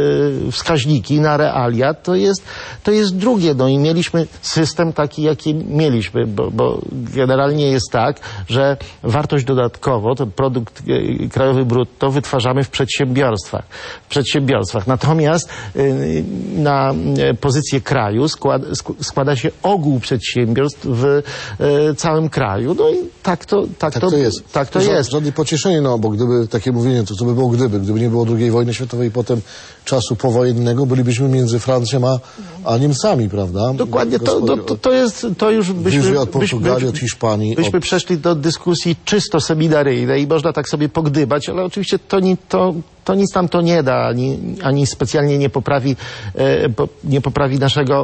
Speaker 2: y, wskaźniki, na realia, to jest, to jest drugie. No i mieliśmy system taki, jaki mieliśmy, bo, bo generalnie jest tak, że wartość dodatkowo, ten produkt y, krajowy brutto wytwarzamy w przedsiębiorstwach. W przedsiębiorstwach. Natomiast y, na y, pozycję kraju składa, składa się ogół przedsiębiorstw w e, całym kraju. No i tak to, tak
Speaker 1: tak
Speaker 2: to,
Speaker 1: to jest.
Speaker 2: Tak to
Speaker 1: Ża-
Speaker 2: jest.
Speaker 1: Żadne pocieszenie, no bo gdyby takie mówienie, to co by było gdyby? Gdyby nie było drugiej wojny światowej i potem czasu powojennego, bylibyśmy między Francją a, a Niemcami, prawda?
Speaker 2: Dokładnie, to, to, to, to jest, to już byśmy,
Speaker 1: Bliżej od Portugalii,
Speaker 2: byśmy,
Speaker 1: od Hiszpanii.
Speaker 2: byśmy
Speaker 1: od...
Speaker 2: przeszli do dyskusji czysto seminaryjnej i można tak sobie pogdybać, ale oczywiście to, nie, to, to nic nam to nie da, ani, ani specjalnie nie poprawi, e, po, nie poprawi naszego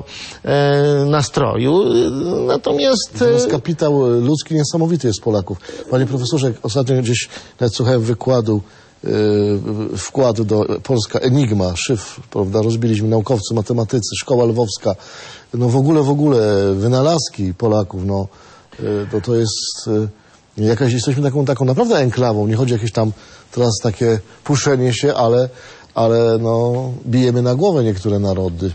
Speaker 2: e, nastroju. Natomiast...
Speaker 1: Natomiast kapitał ludzki niesamowity jest Polaków. Panie profesorze, ostatnio gdzieś nawet słuchałem wykładu, yy, wkładu do Polska Enigma, szyfr, prawda, rozbiliśmy naukowcy, matematycy, szkoła lwowska, no w ogóle, w ogóle wynalazki Polaków, no yy, to, to jest yy, jakaś, jesteśmy taką, taką naprawdę enklawą, nie chodzi o jakieś tam teraz takie puszczenie się, ale, ale no bijemy na głowę niektóre narody.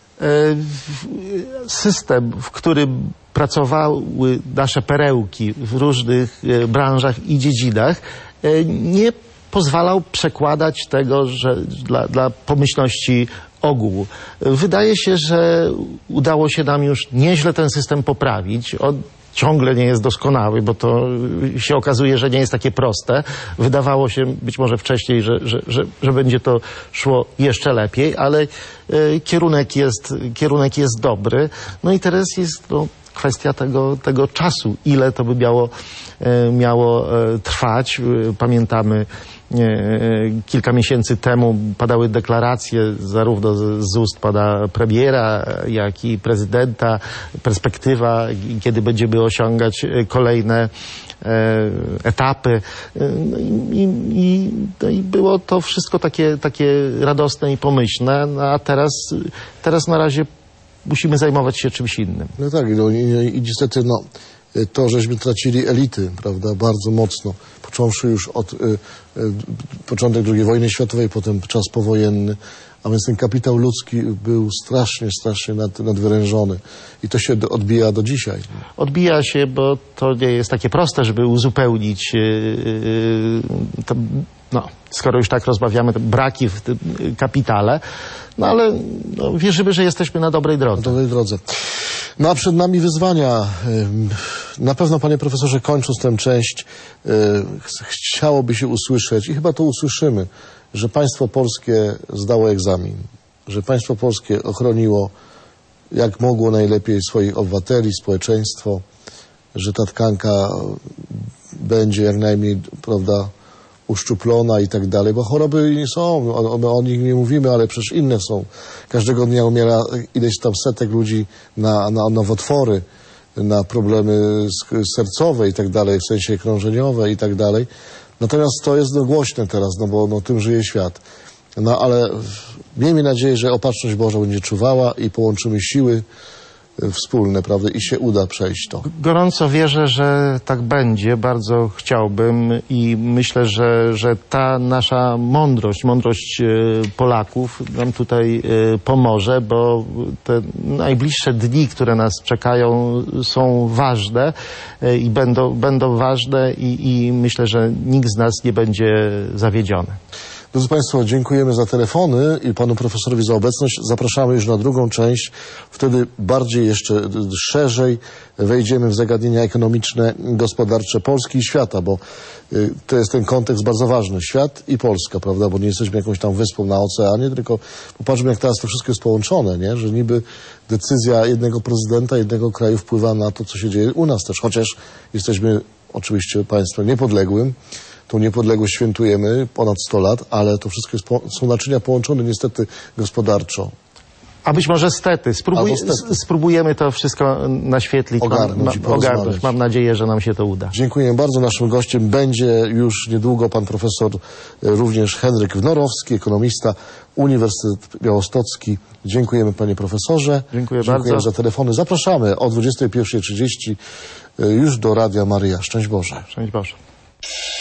Speaker 2: System, w którym pracowały nasze perełki w różnych branżach i dziedzinach, nie pozwalał przekładać tego, że dla, dla pomyślności ogółu. Wydaje się, że udało się nam już nieźle ten system poprawić. On ciągle nie jest doskonały, bo to się okazuje, że nie jest takie proste. Wydawało się być może wcześniej, że, że, że, że będzie to szło jeszcze lepiej, ale e, kierunek jest, kierunek jest dobry. No i teraz jest no, kwestia tego, tego czasu, ile to by miało, e, miało e, trwać. E, pamiętamy kilka miesięcy temu padały deklaracje zarówno z ust pana premiera, jak i prezydenta, perspektywa, kiedy będziemy osiągać kolejne etapy. No i, i, no i było to wszystko takie, takie radosne i pomyślne, no a teraz, teraz na razie musimy zajmować się czymś innym.
Speaker 1: No tak, no, i, i niestety no, to, żeśmy tracili elity, prawda, bardzo mocno, począwszy już od y, y, początek drugiej wojny światowej, potem czas powojenny, a więc ten kapitał ludzki był strasznie, strasznie nad, nadwyrężony i to się do, odbija do dzisiaj.
Speaker 2: Odbija się, bo to nie jest takie proste, żeby uzupełnić yy, yy, to, no, skoro już tak rozmawiamy, te braki w tym kapitale, no ale no, wierzymy, że jesteśmy na dobrej drodze.
Speaker 1: Na dobrej drodze. No a przed nami wyzwania. Na pewno, panie profesorze, kończąc tę część, chciałoby się usłyszeć, i chyba to usłyszymy, że państwo polskie zdało egzamin, że państwo polskie ochroniło jak mogło najlepiej swoich obywateli, społeczeństwo, że ta tkanka będzie jak najmniej, prawda, uszczuplona i tak dalej, bo choroby nie są, o, o nich nie mówimy, ale przecież inne są. Każdego dnia umiera ileś tam setek ludzi na, na nowotwory. na problemy sercowe i tak dalej, w sensie krążeniowe i tak dalej. Natomiast to jest no, głośne teraz, no bo no, tym żyje świat. No ale miejmy nadzieję, że Opatrzność Boża będzie czuwała i połączymy siły wspólne, prawda, i się uda przejść to.
Speaker 2: Gorąco wierzę, że tak będzie, bardzo chciałbym i myślę, że, że ta nasza mądrość, mądrość Polaków nam tutaj pomoże, bo te najbliższe dni, które nas czekają, są ważne i będą, będą ważne i, i myślę, że nikt z nas nie będzie zawiedziony.
Speaker 1: Drodzy Państwo, dziękujemy za telefony i panu profesorowi za obecność. Zapraszamy już na drugą część. Wtedy bardziej jeszcze szerzej wejdziemy w zagadnienia ekonomiczne, gospodarcze Polski i świata, bo y, to jest ten kontekst bardzo ważny. Świat i Polska, prawda? Bo nie jesteśmy jakąś tam wyspą na oceanie, tylko popatrzmy, jak teraz to wszystko jest połączone, nie? Że niby decyzja jednego prezydenta, jednego kraju wpływa na to, co się dzieje u nas też. Chociaż jesteśmy oczywiście państwem niepodległym. Tą niepodległość świętujemy ponad sto lat, ale to wszystko jest po, są naczynia połączone niestety gospodarczo.
Speaker 2: A być może stety. Spróbuj,
Speaker 1: stety.
Speaker 2: Spróbujemy to wszystko naświetlić,
Speaker 1: ogarnąć,
Speaker 2: mam, ma, ogarnąć. Mam nadzieję, że nam się to uda.
Speaker 1: Dziękuję bardzo. Naszym gościem będzie już niedługo pan profesor również Henryk Wnorowski, ekonomista, Uniwersytet Białostocki. Dziękujemy panie profesorze.
Speaker 2: Dziękuję
Speaker 1: Dziękuję
Speaker 2: bardzo.
Speaker 1: za telefony. Zapraszamy o dwudziestej pierwszej trzydzieści już do Radia Maryja. Szczęść Boże.
Speaker 2: Szczęść Boże.